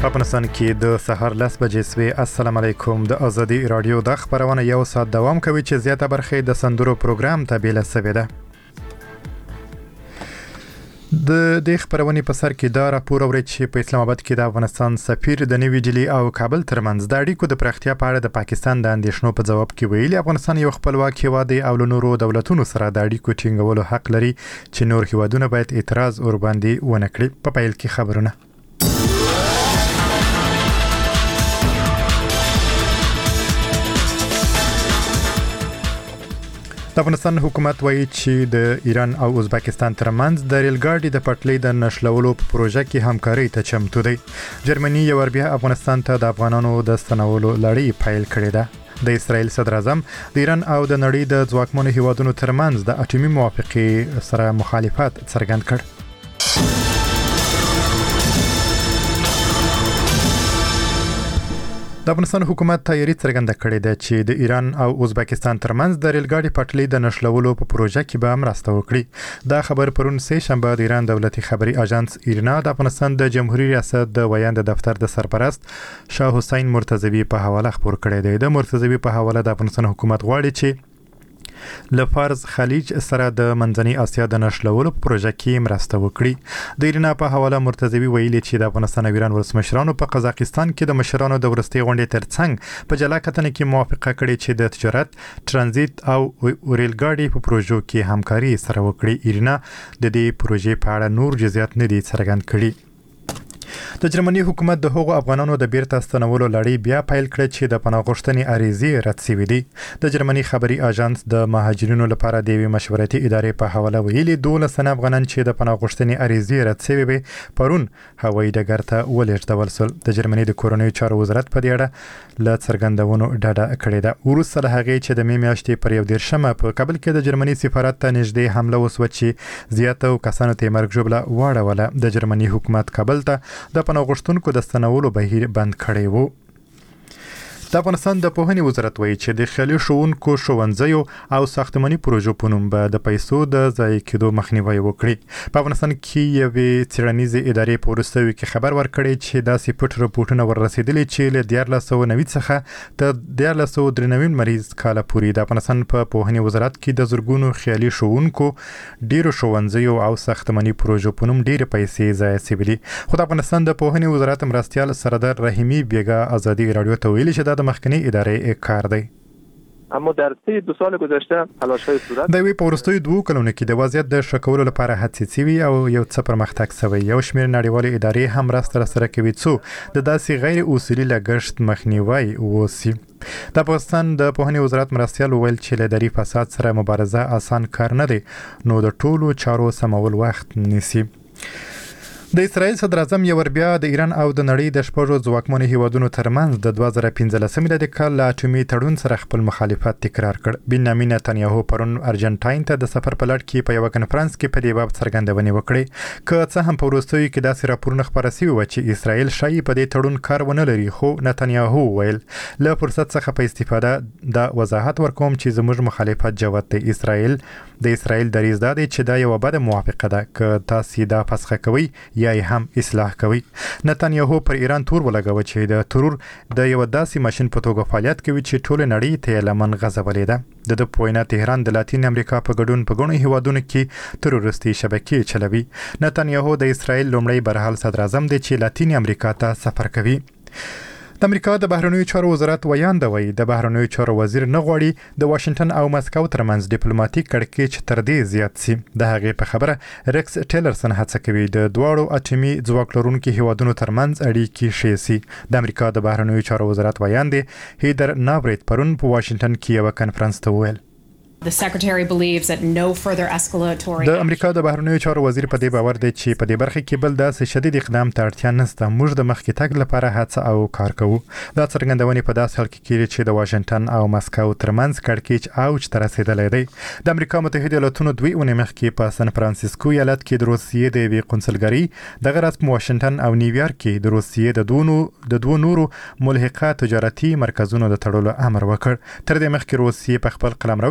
افغانستان کې د سهار 10 بجې سوي. السلام علیکم. د ازادي رادیو د خبرونه یو ساعت دوام کوي چې زیاته برخه د سندرو پروګرام ته بیل سوي ده. د خبرونې په سر کې دا راپور اوري چې په اسلام آباد کې د افغانستان سفیر د نوی ډیلی او کابل ترمنځ د اړیکو د پراختیا په اړه د پاکستان د اندیشنو په جواب کې ویلي افغانستان یو خپلواک هیواد دی او له نورو دولتونو سره د اړیکو ټینګولو حق لري چې نور هیوادونه باید اعتراض ور باندې ونه کړي. په پیل کې خبرونه د افغانستان حکومت وایي چې د ایران او ازبکستان ترمنځ د ریل ګاډي د پټلۍ د نښلولو په پروژه کې همکاري ته چمتو دی. جرمني یو بیا افغانستان ته د افغانانو د ستنولو لړۍ پیل کړې ده. د اسرائیل صدر اعظم د ایران او د نړۍ د ځواکمنو هیوادونو ترمنځ د اټومي موافقې سره مخالفت څرګند کړ. د افغانستان حکومت تیاری څرګنده کړې ده چې د ایران او ازبکستان ترمنځ د ریل ګاډي پټلۍ د نښلولو په پروژه کې به مرسته وکړي. دا خبر پرون سه شنبه د ایران دولتي خبري اژانس ایرنا د افغانستان د جمهوریت ریاست د ویاند دفتر د سرپرست شاه حسین مرتضوی په حواله خبر کړی دی. د مرتضوی په حواله د افغانستان حکومت غواړي چې لفارز خلیج سره د منځنۍ اسیا د نښلولو پروژه کې مرسته وکړي. د ایرنا په حواله مرتضوی ویلي چې د افغانستان او ایران ولسمشرانو په قزاقستان کې د مشرانو د ورستي غونډې ترڅنګ په جلا کتنه کې موافقه کړې چې د تجارت، ترانزیت او ریل ګاډي په پروژو کې همکاري سره وکړي. ایرنا د دې پروژې په اړه نور جزئیات نه دي څرګند کړي. د جرمني حکومت د هغو افغانانو د بیرته ستنولو لړۍ بیا پیل کړه چې د پناه غوښتنې عریضې رد شوې دي. د جرمني خبري اژانس د مهاجرینو لپاره د یوې مشورتي ادارې په حواله ویلي 12 تنه افغانان چې د پناه غوښتنې عریضې رد شوې وي پرون هوایي ډګر ته ولېږدول شول. د جرمني د کورنیو چارو وزارت په دې اړه له څرګندونو ډډه کړې ده. وروسته له هغې چې د مې میاشتې پر 1 په کابل کې د جرمني سفارت ته نږدې حمله وسوه چې زیاتو کسانو ته مرګ ژوبله واړوله. د جرمني حکومت کابل ته د پناه غوښتونکو د ستنولو بهیر بند کړی وو. د افغانستان د پوهنې وزارت وایي چې د خیالي ښوونکو ښوونځیو او ساختماني پروژو په نوم به د پیسو د ضایع کېدو مخنیوی وکړي. په افغانستان کې یوې څېړنیزې ادارې په وروستیو کې خبر ورکړی چې داسې پټ راپورټونه وررسېدلي چې له 1490 څخه تر 1493 مریض کاله پورې د افغانستان په پوهنې وزارت کې د زرګونو خیالي ښوونکو ډیرو ښوونځیو او ساختماني پروژو په نوم ډیرې پیسې ضایع شوې دي. خو د افغانستان د پوهنې وزارت مرستیال سردار رحیمی بیګا ازادي رادیو ته ویلي چې د مخکنی ادارې کار دی. اما در طی 2 سال گذشته تلاش‌های صورت د وی په وروستیو 2 کلونو کې د وضعیت د ښه کولو لپاره هڅې شوي او یو څه پرمختګ شوی. یو شمېر نړیوالې ادارې هم مرسته سره کوي څو د داسې غیر اصولي لګښت مخنیوی وشي. د افغانستان د پوهنې وزارت مرستیال ویل چې له اداري فساد سره مبارزه آسان کار نه دی نو د ټولو چارو سمول وخت نیسي. د اسرائیل صدر اعظم یو بیا د ایران او د نړۍ د شپږو ځواکمنو هیوادونو ترمنځ د 2015 میلادي کال له اټومي تړون سره خپل مخالفت تکرار کړ. بنیامین نتنیاهو پرون ارجنټاین ته د سفر په لړ کې په یو کنفرانس کې په دې باب څرګندونې وکړې. که څه هم په وروستیو کې داسې راپورونه خپاره شوي و چې اسرائیل شایي په دې تړون کار ونه لري، خو نتنیاهو ویل له فرصت څخه په استفاده د وضاحت ورکوم چې زموږ مخالفت جوت دی. د اسرائیل دریځ دا دی چې دا یو بده موافقه ده، که تاسو دا فسخه کوي یا هم اصلاح کوي. نتنیاهو پر ایران تور ولګاوه چې د ترور د یو داسې ماشين په توګه فعالیت کوي چې ټول نړۍ ته لمن غځولې ده. د پوینه تهران د لاتین امریکا په ګډون په غونډو هیوادونو کې تروریستي شبکې چلوي. نتنیاهو د اسرائیل لومړی برحال صدر اعظم دی چې لاتین امریکا ته سفر کوي. د امریکا د بهرنیو چارو وزارت ویاند وایي د بهرنیو چارو وزیر نه غواړي د واشنگټن او مسکو ترمنځ ډیپلوماټیک کړکېچ تر دې زیات شي. د هغې په خبره ریکس ټیلرسن هڅه کوي د دواړو اټومي ځواک لرونکو هیوادونو ترمنځ اړیکې ښې شي. د امریکا د بهرنیو چارو وزارت ویاند هیدر ناورت پرون په واشنگټن کې یو کنفرانس ته وویل The secretary believes that no further escalatory د امریکا د بهرنیو چارو وزیر په دې باور دی چې په دې برخه کې بل داسې شدید اقدام ته اړتیا نشته. موږ د مخکې تګ لپاره هڅه او کار کوو. دا څرګندونې په داسې حال کې کیږي چې د واشنگټن او مسکو ترمنځ کړکېچ اوج ته رسیدلی دی. د امریکا متحده ایالاتونو 2 اونۍ مخکې په سان فرانسیسکو ایالت کې د روسیې د یوې قونسلګرۍ دغه ورځ په واشنگټن او نیویارک کې د روسیې د دوه نورو ملحقه تجارتي مرکزونو د تړلو امر وکړ. تر دې مخکې روسیې په خپل قلمرو کې د امریکا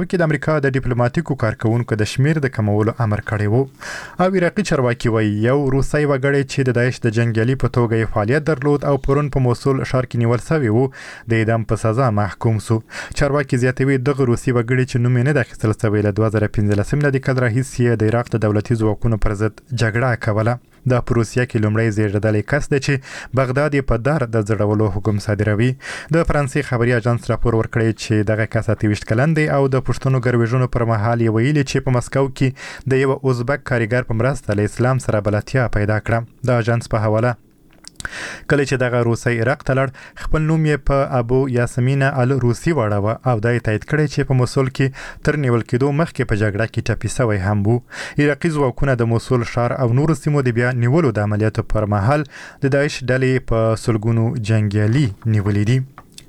امریکا د ډیپلوماټیکو کارکونکو د شمیر د کمولو امر کړی وو. او عراقي چارواکي وایي یو روسي وګړی چې د داعش د جنگیالي په توګه فعالیت درلود او پرون په موصل ښار کې نیول شوی وو د اعدام په سزا محکوم شو. چارواکي زیاتوي دغه روسي وګړي چې نوم یې نه اخیستل شوی له 2015 میلادي کال راهیسې د عراق د دولتي ځواکونو پر ضد جګړه کوله. د پروسیا کې لومړی زیږیدلی کس دی چې بغداد په دار د زړولو حکم صادروي. د فرانسې خبري اژانس راپور ورکړی چې دغه کس 28 کلن دی او د پښتنو ګرویژنو پر مهال یې ویلي چې په مسکو کې د یو ازبک کاریګر په مرسته له اسلام سره بلدتیا پیدا کړه. د اژانس په حواله کله چې دغه روسي عراق ته لړ خپل نوم یې په ابو یاسمین الروسي واړاوه او دا یې تایید کړی چې په موصل کې تر نیول کېدو مخکې په جګړه کې ټپي شوی هم وو. عراقي ځواکونه د موصل ښار او نورو سیمو د بیا نیولو د عملیاتو پر مهال د داعش ډلې په سلګونو جنگیالي نیولې دي.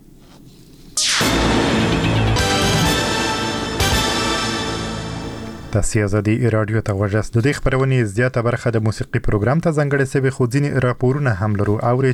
تاسو ازادي رادیو ته ورجاست. د دې خبرونې زیاته برخه د موسیقي پروګرام ته ځانګړې سوي خو ځینې راپورونه هم لرو. اوري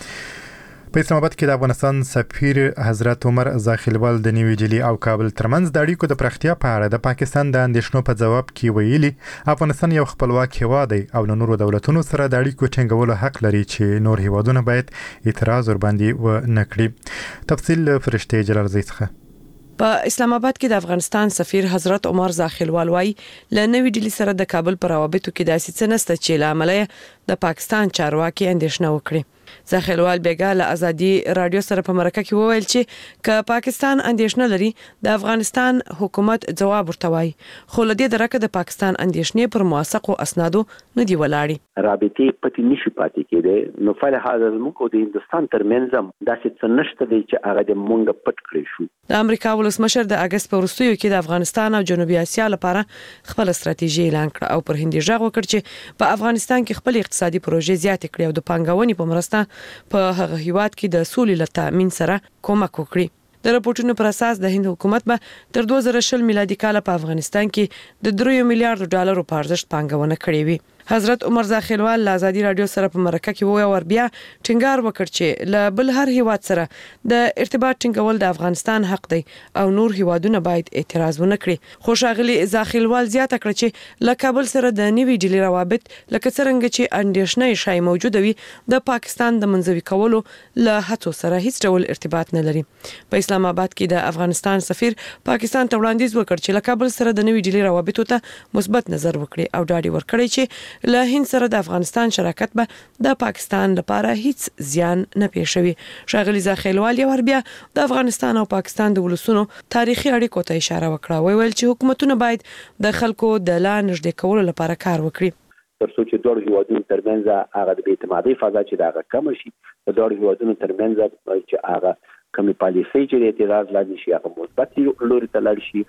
چې په اسلام آباد کې د افغانستان سفیر حضرت عمر زاخیلوال د نیوي ډیلی او کابل ترمنځ د اړیکو د پراختیا په اړه د پاکستان د اندېښنو په جواب کې ویلي افغانستان یو خپلواک هیواد دی او له نورو دولتونو سره د اړیکو ټینګولو حق لري چې نور هیوادونه باید اعتراض ور باندې و نه کړي. تفصیل فرشته جلال زی څخه. په اسلام آباد کې د افغانستان سفیر حضرت عمر زاخیلوال وايي ل نوې ډیلی سره د کابل پر روابطو کې داسې څه نشته چې لامل د پاکستان چارواکي اندېښنه وکړي. زاخیلوال بیګا له ازادي رادیو سره په مرکه کې وویل چې ک پاکستان اندېښنه لري د افغانستان حکومت جواب ورته وایي خو لدې درکه د پاکستان اندېښنې پر موثقو اسنادو نه دی ولاړی. رابطې پټې نشي پاتې کېدې نو فل هغه زموږ او د هندستان ترمنځ داسې څه نشته دی چې هغه د مونږ پټ کړی شو. د امریکا ولسمشر د اگست په وروستیو کې د افغانستان او جنوبي اسیا لپاره خپل ستراتیژي اعلان کړ او پر هندي ژغ وکړ چې په افغانستان کې خپل اقتصادي پروژې زیات کړي او د پانګونې په مرسته په هغه هیواد کې د سولې لپاره تامین سره کومک وکړي. د راپورټونو پر اساس د هند حکومت به تر 2020 میلادي کال په افغانستان کې د 3 میلیارډ ډالرو په ارزښت پانګونه کړې وي. حضرت عمر زاخیلوال له ازادي رادیو سره په مرکه کې وویل ور بیا ټینګار وکړ چې له بل هر هیواد سره د ارتباط ټینګول د افغانستان حق دی او نور هیوادونه باید اعتراض ونه کړي. خو ښاغلي زاخیلوال زیاته کړ چې له کابل سره د نیوي ډیلی روابط لکه څنګه چې اندېښنې شای موجوده وي د پاکستان د منځوي کولو له هڅو سره هیڅ ډول ارتباط نه لري. په اسلام آباد کې د افغانستان سفیر پاکستان ته وړاندیز وکړ چې له کابل سره د نیوي ډیلی روابطو ته مثبت نظر وکړي او ډاډ ورکړي چې له هند سره د افغانستان شراکت به د پاکستان لپاره هیڅ زیان نه پېښوي. ښاغلي زاخیلوال یو بیا د افغانستان او پاکستان د ولسونو تاریخي اړیکو ته اشاره وکړه. ویل چې حکومتونه باید د خلکو د لا نږدې کولو لپاره کار وکړي. تر څو چې دوه هیوادونو ترمنځ هغه د اعتمادي فضا چې دا کم شي د دوه هیوادونو ترمنځ چې هغه کومې پالیسي چې اعتراض لاندې شي هغه مثبت لوري ته لاړ شي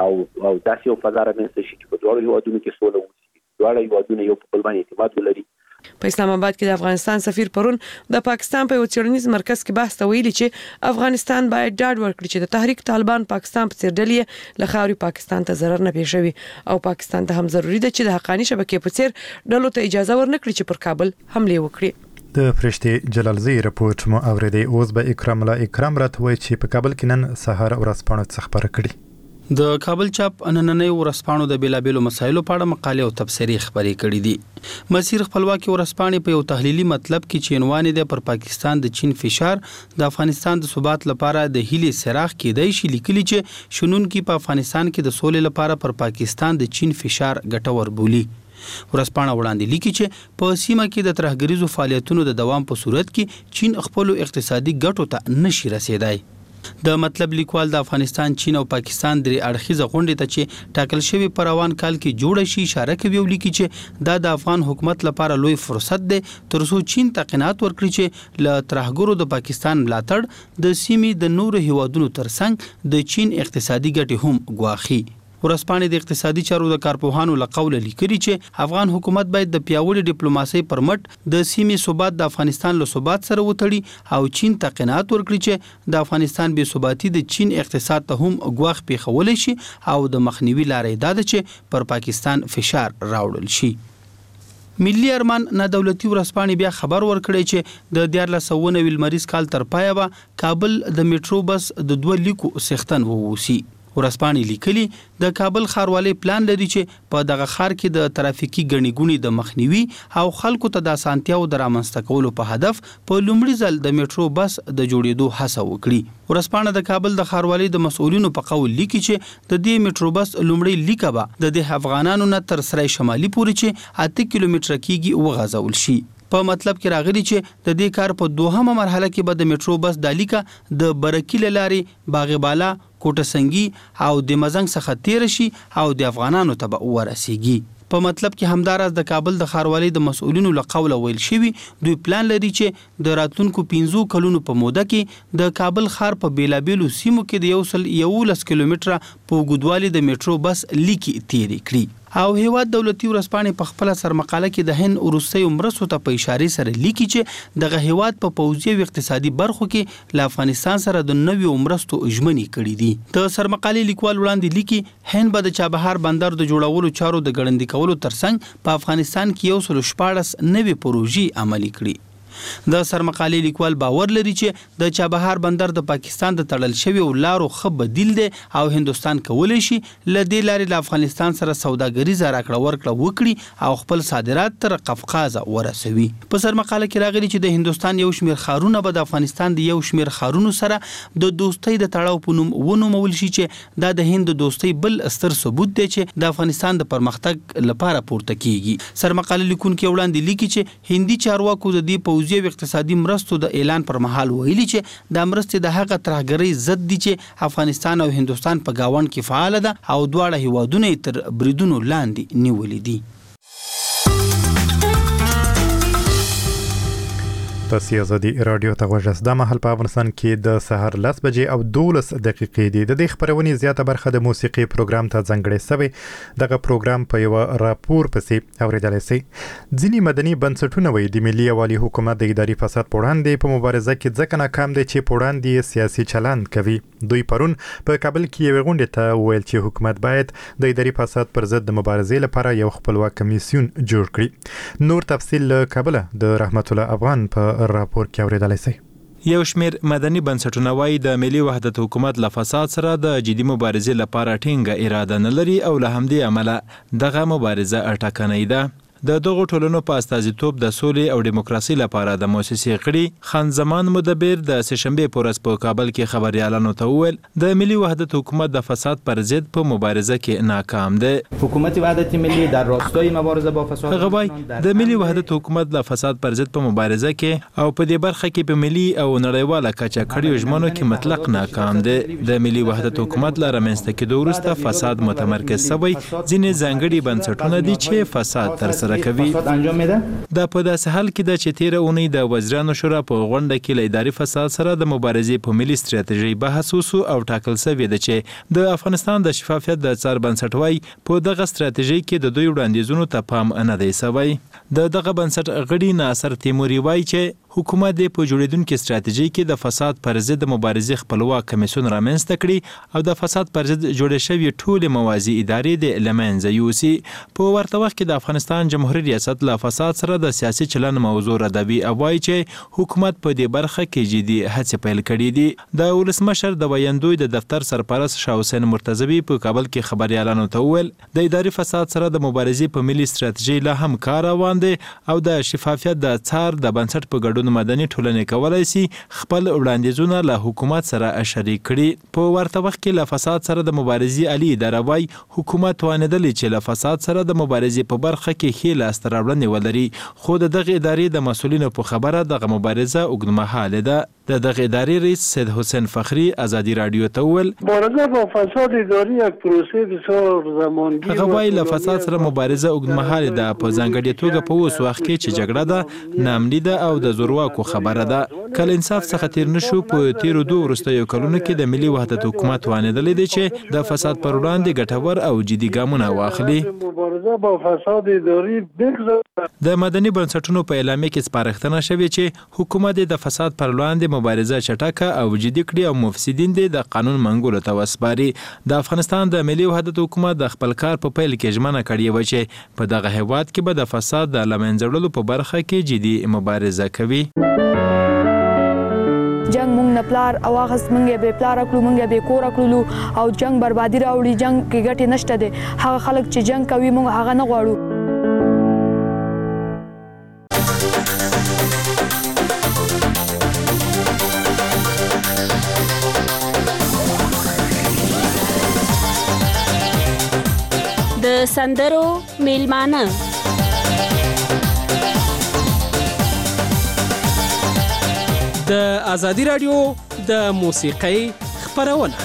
او داسې یو فضا رامنځته شي چې په دوه هیوادونو کې سوله وشي. دواړه هیوادونه یو په بل باندې اعتماد ولري. په اسلام آباد کې د افغانستان سفیر پرون د پاکستان په یو څېړنیز مرکز کې بحث ویلي چې افغانستان باید ډاډ ورکړي چې د تحریک طالبان پاکستان په څیر ډلې له خاوري پاکستان ته ضرر نه پېښوي او پاکستان ته هم ضروری ده چې د حقاني شبکې په څیر ډلو ته اجازه ورنکړي چې پر کابل حمله وکړي. د فرشته جلال زی رپورټ مو اوریدي. اوس به اکرام الله اکرام راتوي چې په کابل کې نن سهار ورځپاڼه څخه خبر کړي. د کابل چاپ نننۍ ورځپاڼو د بیلابېلو مسایلو په اړه مقالې او تبصرې خبرې کړې دي. مسیر خپلواکي ورځپاڼې په یو تحلیلي مطلب کې چې عنوان دی پر پاکستان د چین فشار د افغانستان د ثبات لپاره د هیلې سراغ کېدای شي لیکلي چې شنونکي په افغانستان کې د سولې لپاره پر پاکستان د چین فشار ګټور بولي. ورځپاڼه وړاندې لیکي چې په سیمه کې د ترهګریزو فعالیتونو د دوام په صورت کې چین خپل اقتصادي ګټو ته نشي رسیدای. د مطلب لیکوال د افغانستان، چین او پاکستان درې اړخیزه غونډې ته چې ټاکل شوی په روان کال کې جوړ شي اشاره کوي او لیکي چې دا د افغان حکومت لپاره لوی فرصت دی ترڅو چین ته قناعت ورکړي چې له ترهګرو د پاکستان ملاتړ د سیمې د نورو هیوادونو ترڅنګ د چین اقتصادي ګټې هم ګواښي. ورځپاڼې د اقتصادي چارو د کارپوهانو له قوله لیکلي چې افغان حکومت باید د پیاوړي ډیپلوماسۍ پر مټ د سیمې ثبات د افغانستان له ثبات سره وتړي او چین ته قناعت ورکړي چې د افغانستان بې ثباتي د چین اقتصاد ته هم ګواښ پیښولی شي او د مخنیوي لارې دا ده چې پر پاکستان فشار راوړل شي. ملي ارمان نه دولتي ورځپاڼې بیا خبر ورکړی چې د 1490 لمریز کال تر پایه به کابل د میټرو بس د 2 لیکو څښتن ووسی. ورسپانې لیکلي د کابل ښاروالۍ پلان لري چې په دغه ښار کې د ترافیکي ګڼې ګوڼې د مخنیوي او خلکو ته د اسانتیاو د رامنځته کولو په هدف په لومړي ځل د میټرو بس د جوړېدو هڅه وکړي. ورسپانه د کابل د ښاروالۍ د مسؤلینو په قول لیکي چې د دې میټرو بس لومړی لیکه به د افغانانو نه تر سرای شمالي پورې چې 8 کیلومتره کېږي وغځول شي. په مطلب کې راغلي چې د دې کار په دوهمه مرحله کې به د میټرو بس د لیکه د برکیل لارې باغ بالا کوټه سنگي او د مزنګ څخه تیر شي او د افغانانو ته به ورسیږي. په مطلب کې همدارس د کابل د ښاروالۍ د مسؤلینو له قوله ویل شوی دوی پلان لري چې د راتلونکو 15 کلونو په موده کې د کابل ښار په بیلابیلو سیمو کې د 11 کیلومتره په اوږدوالي د میټرو بس لیکي تیری کړي. او هیواد دولتي ورسپانې په خپل سرمقاله کې د هند وروستیو مرستو ته په اشاره سره لیکي چې دغه هیواد په پوځي او اقتصادي برخو کې له افغانستان سره د نویو مرستو ژمنې کړې دي. د سرمقالې لیکوال وړاندې لیکي هند به د چابهار بندر د جوړولو چارو د ګړندي کولو ترڅنګ په افغانستان کې 114 نوې پروژې عملي کړي. د سرمقالې لیکوال باور لري چې د چابهار بندر د پاکستان د تړل شوی لارو خو بدیل دی او هندستان کولی شي له دې لارې له افغانستان سره سوداګریزه راکړه ورکړه وکړي او خپل صادرات تر قفقاز ورسوي. په سرمقاله کې راغلي چې د هندستان یو شمېر ښارونه به د افغانستان د یو شمېر ښارونو سره د دوستۍ د تړاو په نوم ونومول شي چې دا د هند د دوستۍ بل ستر ثبوت دی چې د افغانستان د پرمختګ لپاره پورته کیږي. سرمقاله لیکونکو وړاندې لیکي چې هندي چارواکو د دې پوځي او اقتصادي مرستو د اعلان پر مهال ویلي چې د مرستې د هغه ترهګرۍ ضد دي چې افغانستان او هندستان په گاوند کې فعال ده او دواړه هیوادونه تر بریدونو لاندې نیولې دي. تاسو ازادي رادیو ته غوښتل د محل په افغانستان کې د سحر 10 بجې او 12 دقیقې دي. د دې خبرونې زیاته برخه د موسیقي پروګرام ته ځانګړې شوی. دغه پروګرام په یو راپور پسې اوریدل شي. ځینی مدني بنسټونه وایي د ملي یوالي حکومت د اداري فساد په وړاندې په مبارزه کې ځکه ناکام دي چې په وړاندې سیاسي چلند کوي. دوی پرون په کابل کې یو غونډه ته ویل چې حکومت باید د اداري فساد پر ضد د مبارزې لپاره یو خپلواک کمیسیون جوړ کړي. نور تفصیل له کابل د رحمت الله افغان په راپور کې اوریدلای شي. یو شمیر مدني بنسټونه وایي د ملي وحدت حکومت له فساد سره د جدي مبارزې لپاره ټینګه اراده نه لري او له همدې امله دغه مبارزه اټکنۍ ده. د دغه ټولنو په استازیتوب د سولې او دیموکراسي لپاره د مؤسسې غړي خان زمان مدبر د سهشنبه په ورځ په کابل کې خبريالانو ته وویل د ملي وحدت حکومت د فساد پر ضد په مبارزه کې ناکام ده. حکومت وحدت ملی در راستای مبارزه با فساد هغه وایي د ملي وحدت حکومت د فساد پر ضد په مبارزه کې او په دې برخه کې په ملي او نړیواله کچه کړیو ژمنو کې مطلق ناکام ده. د ملي وحدت حکومت لپاره منځته کېدو وروسته فساد متمرکز شوی. ځینې ځانګړي بنسټونه دي چې فساد تر سره کوي. دا په داسې حال کې د چې تیره اونۍ د وزیرانو شورا په غونډه کې له اداري فساد سره د مبارزې په ملي ستراتیژي بحث وشو او ټاکل شوی دی چې د افغانستان د شفافیت د څار بنسټ وای په دغه ستراتیژي کې د دوی وړاندیزونو ته پام نه دی شوی. دغه بنسټ غړي ناصر تیموري وایي چې حکومت د په جوړیدونکو ستراتیژي کې د فساد پر ضد مبارزې خپلواک کمیسیون رامنځته کړي او د فساد پر ضد جوړې شوی ټول موازی ادارې د لمنځه یوسي. په ورته وخت کې د افغانستان جمهوریت ریاست له فساد سره د سیاسي چلن موضوع ردوي او وایي چې حکومت په دې برخه کې جدي هڅې پیل کړې دي. د ولسمشر د ویاندوی د دفتر سرپرست شاه حسین مرتضوی په کابل کې خبريالانو ته وویل د اداري فساد سره د مبارزې په ملي ستراتیژي له هم کار روان دي او د شفافیت د څار د بنسټ په ګډون مدني ټولنې کولای شي خپل وړاندیزونه له حکومت سره شریک کړي. په ورته وخت کې له فساد سره د مبارزې علي اداره وایي حکومت توانیدلی چې له فساد سره د مبارزې په برخه کې ښې لاسته راوړنې ولري خو د دغه ادارې د مسؤلینو په خبره دغه مبارزه اوږدمهاله ده. د دغه ادارې رئیس سید حسین فخری ازادي رادیو ته وویل مبارزه با فساد اداری یک پروسه بسیار زمانگیر هغه وایي له فساد سره مبارزه اوږدمهاله ده په ځانګړې توګه په اوس وخت کې چې جګړه ده ناامني ده او د زورواکو خبره ده. کله انصاف څخه تیر نشو په تیرو دوه وروستیو کلونو کې د ملي وحدت حکومت توانیدلی دی چې د فساد پر وړاندې ګټور او جدي ګامونه واخلي. مبارزه با فساد اداری د مدني بنسټونو په اعلامیه کې سپارښتنه شوې چې حکومت د فساد پر وړاندې مبارزه چټکه او جدي کړي او مفسدین د قانون منګولو ته وسپاري. د افغانستان د ملي وحدت حکومت د خپل کار په پیل کې ژمنه کړې و چې په دغه هیواد کې به د فساد د له منځه وړلو په برخه کې جدي مبارزه کوي. جنگ مونږ نه پلار او هغه مونږ به پلار کړو مونږ به کور کړو او جنگ بربادي راوړي جنگ کې ګټه نشته ده هغه خلک چې جنگ کوي مونږ هغه نه غواړو د سندرو میلمانه د ازادي رادیو د موسیقۍ خبرونه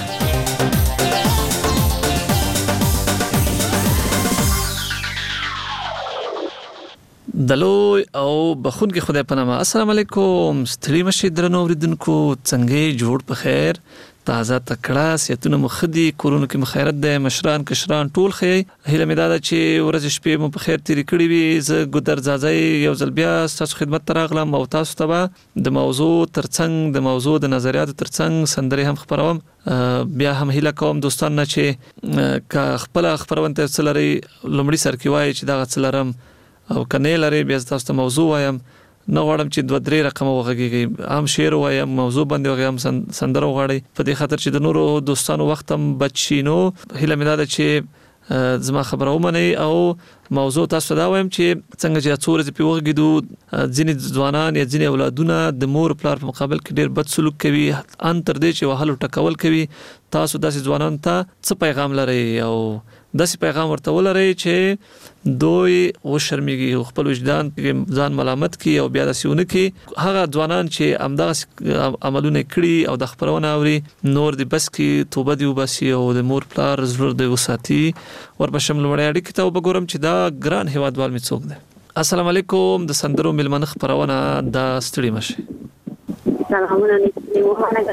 دلوي او بخون کې خدای پنامه السلام علیکم ستړي مشه درنو اوریدونکو څنګه جوړ په خیر تازه تکړه سیتونه مخدي کورونو کې مخیرت ده مشران کشران ټول خي هله مداده چې ورځ شپې مو په خیر تیری کړی وي ز ګدر زازای یو ځل بیا تاسو خدمت تراغلم او تاسو ته د موضوع ترڅنګ د موضوع د نظریات ترڅنګ سندري هم خبروم بیا هم هله کوم دوستان نه چې کا خپل خبرونه ترڅلري لومړی سر کې وای چې دا غڅلرم او کنه لري بیا تاسو ته موضوع وایم نو غواړم چې 2-3 رقم وغږیږي هم شعر وایم موضوع باندې وایم سندره وغاړي په دې خاطر چې د نورو دوستانو وخت هم بچینو هله مداده چې زما خبره ومني او موضوع تاسو دا وایم چې څنګه چې څورې په وغږیدو ځینې ځوانان یا ځینې اولادونه د مور پلار په مقابل کې ډېر بد سلوک کوي ان تر دې چې وهلو ټکول کوي تاسو داسې ځوانان ته څه پیغام لري او داسې پیغام ورته ولري چې دوی او شرمېږي خپل وجدان کې ځان ملامت کوي او بیا داسونه کوي هغه ځوانان چې امداس عملونه کړي او د خبرونه اوري نور دی بس کې توبه دی وباسي او د مور پلار زړه دی وساتي وربشم لوړی اړیکې ته وګورم چې دا ګران هوادوال می څوک دی السلام علیکم د سندرو ملمنه خبرونه د ستړي مشه سلامونه نیمه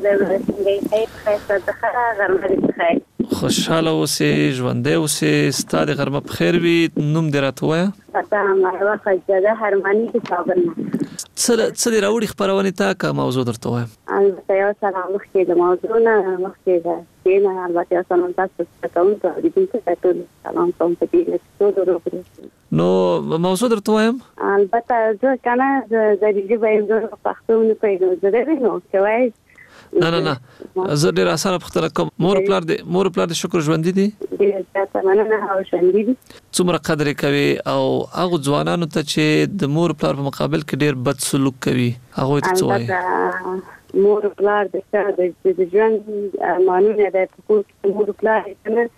غرمه خوشاله اوسې ژوندې اوسې ستاسو غرمه په خیر وي نوم دې راته وایه پتا ما خجاده هرمانی کې صابر څه دې راوړي خبرونه تا کا موضوع درته وایم البته یو سلام مخکې د موضوع نه مخکې دا دینه البته یو سلام تاسو ته کوم ته دې څه ټول سلام کوم ته دې ټول ورو نو موضوع درته وایم البته زه کنه د دې باندې د پښتو نه پیدا زده نو کوي نه زه ډیر اسانه پختنه کوم مور پلار د شکر ژوند دي مننه او ژوند دي څومره قدر کوي او هغه ځوانانو ته چې د مور پلار په مقابل کې ډیر بد سلوک کوي هغه ته څه وایي مور پلار د ژوند مانونه د مور پلار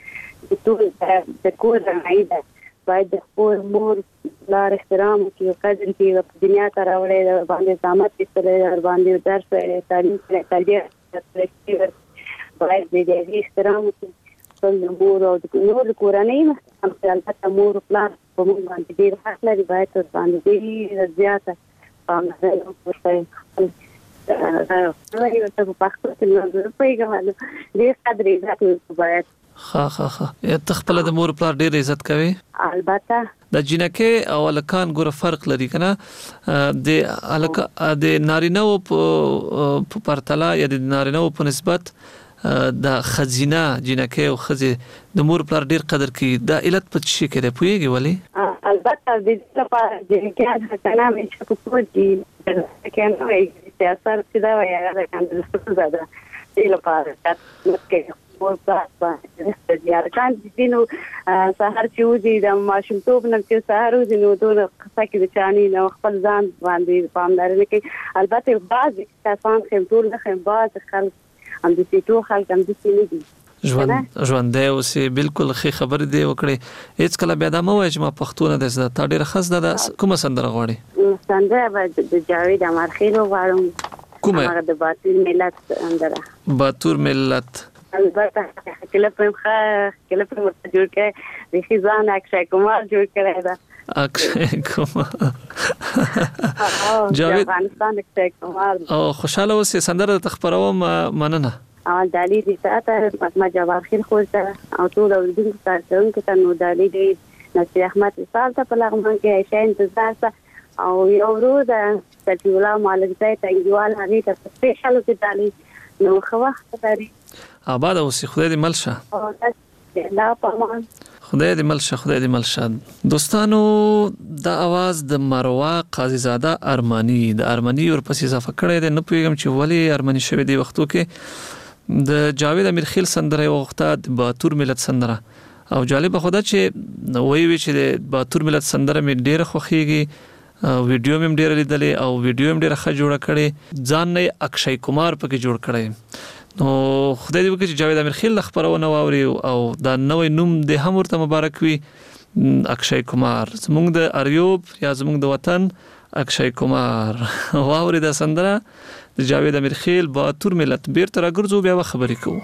د کور د عیده باید د خپل مور پلار احترام کوي او قدر کوي په دنیا ته راوړي باندې زحمت ایستلې باندې درس تعلیم کوي باید د احترام کوي خپل مور او نور کورنۍ البته مور پلار په موږ باندې ډېر حق لري باید تر باندې ډېر زیاته پاملرنه وکړي راځي ته په پښتو کې نو پیغام دې قدر عزت باید ها تخپل د مور پلار ډېر عزت کوي البته د جنکه او الکان ګوره فرق لري کنه د نارینه په پرتله یا د نارینه په نسبت د خزینه جنکه او خزه د مور پلار ډېر قدر کوي دا علت په شي کې دی پويږي ولی البته د دې لپاره جنکه څنګه مې چې په دې کې نو یې اثر څه دا وایي هغه څنګه څه زده دې لپاره چې مور پلار ځان دینو سحر چې وځي د ماشومتوب نه چې سحر وځي نو ټول قصه کې د چاني نو خپل ځان باندې پاملرنه کوي البته بعض کسان خمتول نه خم بعض خلک هم د سیټو خلک هم د سیټو ژوندې اوسې بالکل خې خبر دی وکړي هیڅ کله بیا دا مو وای چې ما پښتو نه ده تا ډیره خاص ده کومه سندره غواړي سندره د جاوید امرخیل غواړم کومه د باتور ملت سندره باتور ملت البته کله په مرته جوړ کړي د خزان اکشای کومار جوړ کړی دا اکشای کومار جاوید افغانستان اکشای کومار او خوشاله اوسې سندره تخبروم مننه اول دالی دې ساته ما جواب خیر خوسته او ټول اوردونکو تاسو ته نو دالی دې نصیر احمد رسال ته په لغمان کې عائشہ انتظار او یو ورو د سفی الله مالک ځای تنګوال هغه ته سپیشل کې دالی نو خو وخت لري آباد اوسې خدای دې ملشه او تاسو لا پامان خدای دې ملشه دوستانو. دا आवाज د مروه قاضی زاده ارمانی ورپسې اضافه کړی دی. نه پوهیږم چې ولې ارمانی شوی دی وختو کې. د جاوید امیرخیل سندره وخته د باتور ملت سندره او جالب خدا چې وی چې د باتور ملت سندره مې ډیره خوښیږي. ویډیو مې ډیره لیدلې او ویډیو مې ډیره ښه جوړه کړې. ځان نه اکشای کمار پکې جوړ کړی. نو خدای دې وکړي چې جاوید امیرخیل خبرونه واوري او دا نوې نوم د هم ورته مبارک وي. اکشای کمار زموږ د اریوب یا زموږ د وطن اکشای کمار واوري د سندره د جاوید امیرخیل باتور ملت. بیرته راګرځو بیا خبرې کوو.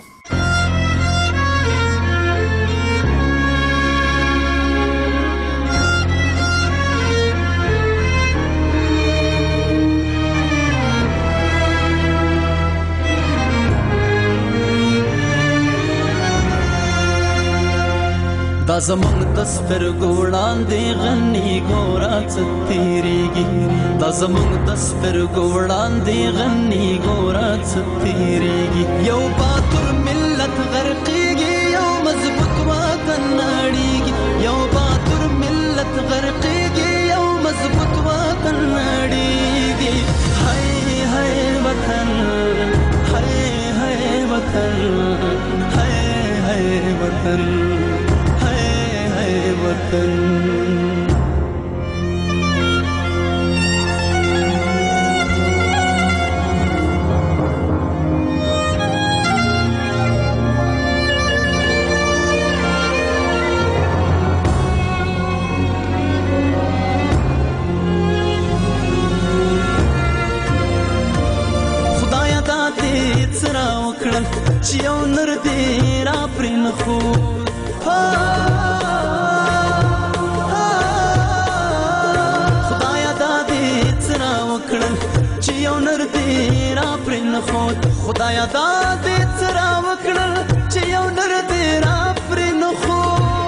دا زمونږ د سترګو وړاندې غني ګوره څه تېرېږي. دا زمونږ د سترګو وړاندې غني ګوره څه تېرېږي. یو باتور ملت غرقېږي، یو مضبوط وطن نړېږي. یو باتور ملت غرقېږي، یو مضبوط وطن نړېږي. هاي هاي وطن، هاي هاي وطن، هاي هاي وطن، وطن. خدایا دا دې څرا وکړل چې یو نر دې را پرې نه خو خدایا دا دې څرا وکړل چې یو نر دې را پرې نه خو.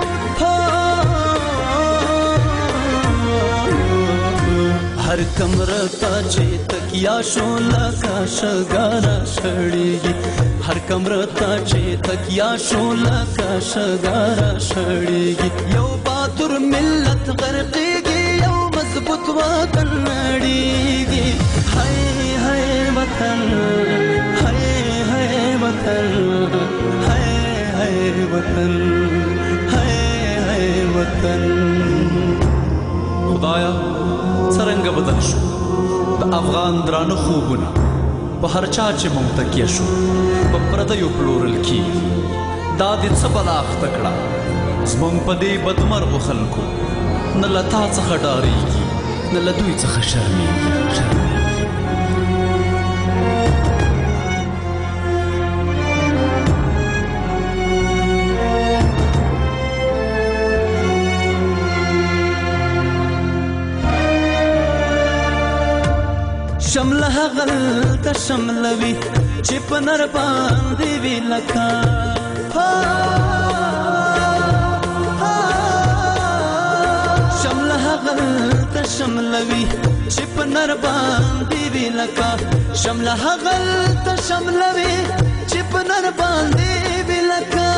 هر کمره ته چې تکیا شو لکه شګاره شړېږي. هر کمره ته چې تکیا شو لکه شګاره شړېږي. یو باتور ملت غرقېږي، یو مضبوط وطن نړېږي. هاي هاي وطن، هاي هاي وطن، هاي هاي وطن، هاي هاي وطن. خدایا څرنګه بدل شو د افغان درانه خوبونه په هر چا چې مونږ تکیه شو په پردیو پلورل کېږي. دا دې څه بلا اخته کړه زمونږ په دې بدمرغو خلکو. نه له تا څخه ډارېږي، نه له دوی څخه شرمېږي. شمله غلطه شملوي چې په نر باندې وی لکه. شمله غلطه شملوي چې په نر باندې وی لکه. شمله غلطه شملوي چې په نر باندې وی لکه.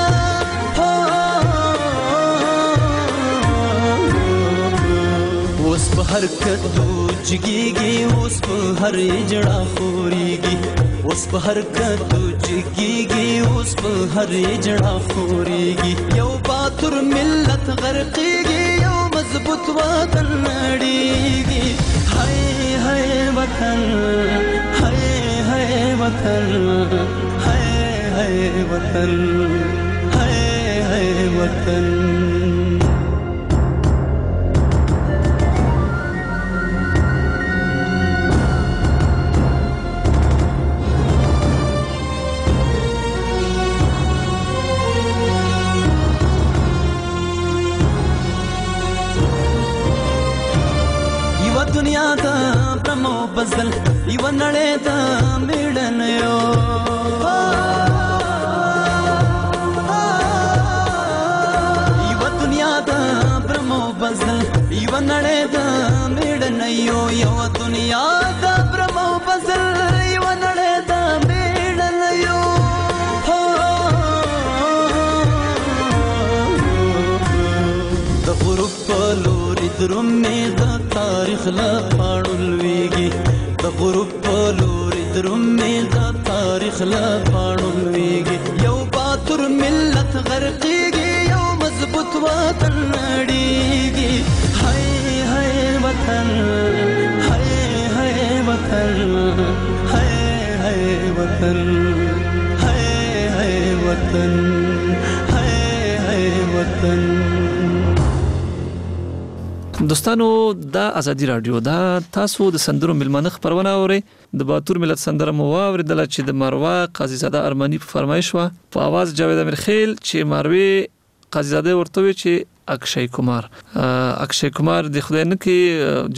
اوس په هر کدو جګیږي، اوس په هر جړه خوريږي. اوس په هر کدو جګیږي، اوس په هر جړه خوريږي. یو باتور ملت غرقېږي، یو مضبوط وطن نړېږي. هاي هاي وطن، هاي هاي وطن، هاي هاي وطن، هاي هاي وطن. دنیا دا برمو بزل یو نړۍ دا میړن یو. یو دنیا دا برمو بزل یو نړۍ دا میړن یو. یو دنیا دا برمو بزل یو نړۍ دا میړن یو. درومې د تاریخ لا پاڼو لویږي د غروب په لوري درومې د تاریخ لا پاڼو لویږي یو باتور ملت غرقېږي یو مضبوط وطن نړېږي هاي هاي وطن هاي هاي وطن هاي هاي وطن هاي هاي وطن هاي هاي وطن. دوستانو دا ازادي رادیو دا تاسو د سندرو ملمنه خبرونه اوري د باتور ملت سندره مو واوریدله چې د مروه قاضي زاده ارمانی په فرمایش و په आवाज جاوید امیرخیل چې مروي قاضي زاده ورته وی چې اکشی کمار د خدای نه کې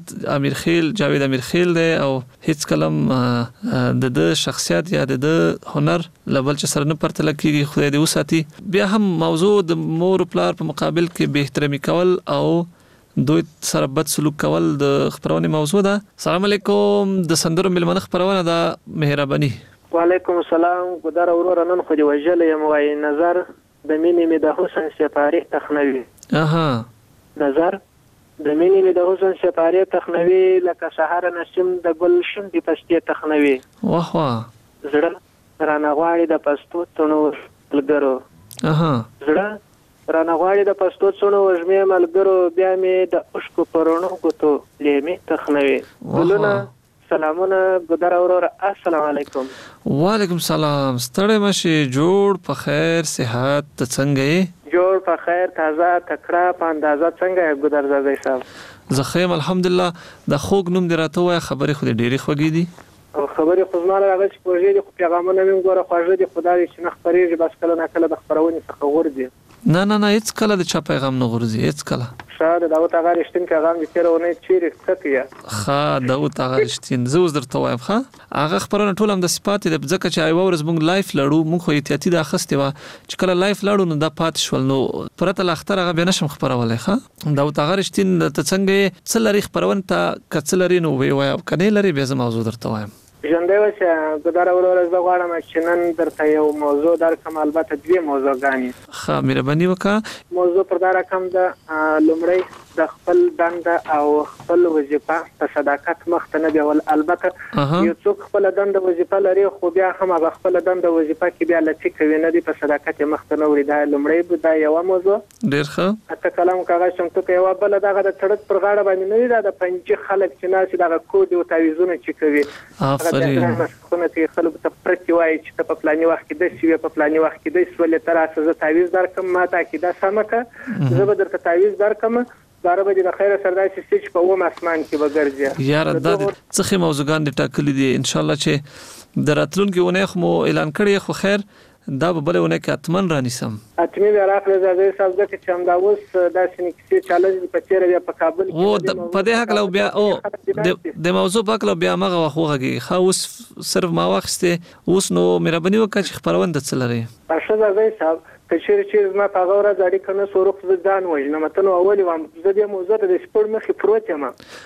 جاوید امیرخیل دی او هیڅ کلم د شخصیت یا د هنر لبل چې سره نه پرتل کېږي خدای دې وساتي. بیا هم موضوع د مور پلار په مقابل کې به احترامي کول او دوی سره بد سلوک کول د خبرونه موضوع ده. السلام علیکم د سندرو ملمنه خبرونه ده مهرباني. وعلیکم السلام ګدار اورور نن خو دی وجل یم وای نظر د مینې می د حسن سپاری تخنوي. نظر د مینې می د حسن سپاری تخنوي لکه سحر نسیم د گل شونډې پستې تخنوي. واه واه زړه رانه غواړي د پستو څونو ملګرو. زړه رانه غواړي د پستو څونو وژمې ملګرو بیا مې د اوښکو پرونو ګوتو لیمې تخنوي. ګلونه سلامونه ګدار اورور السلام علیکم. وعلیکم السلام. ستړی مشي جوړ په خیر صحت څنګه یې؟ جوړ په خیر تازه تکړه په اندازه څنګه یې ګدار زاده صاحب؟ زخیم الحمدلله. د خوګ نوم دی راته وای خبرې خو ډېری خوږې دي او خبرې خو زما راغلی چې پروژې دي خو پیغامونه مې ګوره خواږه دي خدای چې نه خپرېږي بس کله نه کله د خپرونې څخه غورځي. نه هیڅ کله د چا پیغام نه غورځي هیڅ کله. شاید داوود اغا رښتین پیغام دې تیرونه چیرې څه داوود اغا رښتین زه اوس درته وایم هغه خبرونه ټول هم د صفات د ځکه چې ایو ورځ موږ لایف لړو موږ خو احتیاطي د اخستې و چې کله لایف لړو نو د پات شول نو پرته لاختر هغه بیا نشم خبرولای داوود اغا رښتین ته څنګه څه لري خبرون ته کڅ لري نو وی وای کنه لري به زما موضوع درته وایم. ژوندې وشه ګدار اورور زه غواړم چې نن درته یو موضوع درکم البته دوی موضوعګانی مهرباني وکړه. موضوع پر دا رقم ده لومړی د خپل دنده او خپل وظیفه په صداقت مخته نه بیول. البته یو څوک خپل دنده وظیفه لري خو بیا هم هغه خپل دنده وظیفه کې بیا لچې کوي نه دی په صداقت مخته نه وړي. دا لومړی دا یو موضوع ډیر ښه. اته کلام کاغذ شمته کې یو بل دغه د تړت پر غاړه باندې نه دی دا د پنځه خلک چې ناس دغه کود او تعویذونه چې کوي خونه کې خلک ته پرتی وایي چې ته په پلاني وخت کې د شی په پلاني وخت کې د سولې تر اساس تعویذ درکم ماته کې دا سمکه زه به درته تعویذ درکم بار به د خیره سردار چې په ووم اسمان کې وګرځي. یار د څخه موضوعګان د ټاکلي دي ان شاء الله چې د راتلونکي ونه خو اعلان کړی خو خیر دا به بلونه کې اتمن رانیسم. اتمی بیا راخله زاده صاحب د چې هم دا اوس د سنکسي چالش په چیرې بیا په کابل کې په دې حق لو بیا او د موضوع په حق لو بیا مغه واخوږي خو اوس صرف ما واخسته اوس نو مهرباني وکړه چې خبروند څلري. پښه زاده صاحب کچیر چې ما په غوړه ځاړي کنه سورخ ځان وای نه متن اولی وام زه دې موضوع د سپور مخې پروت یم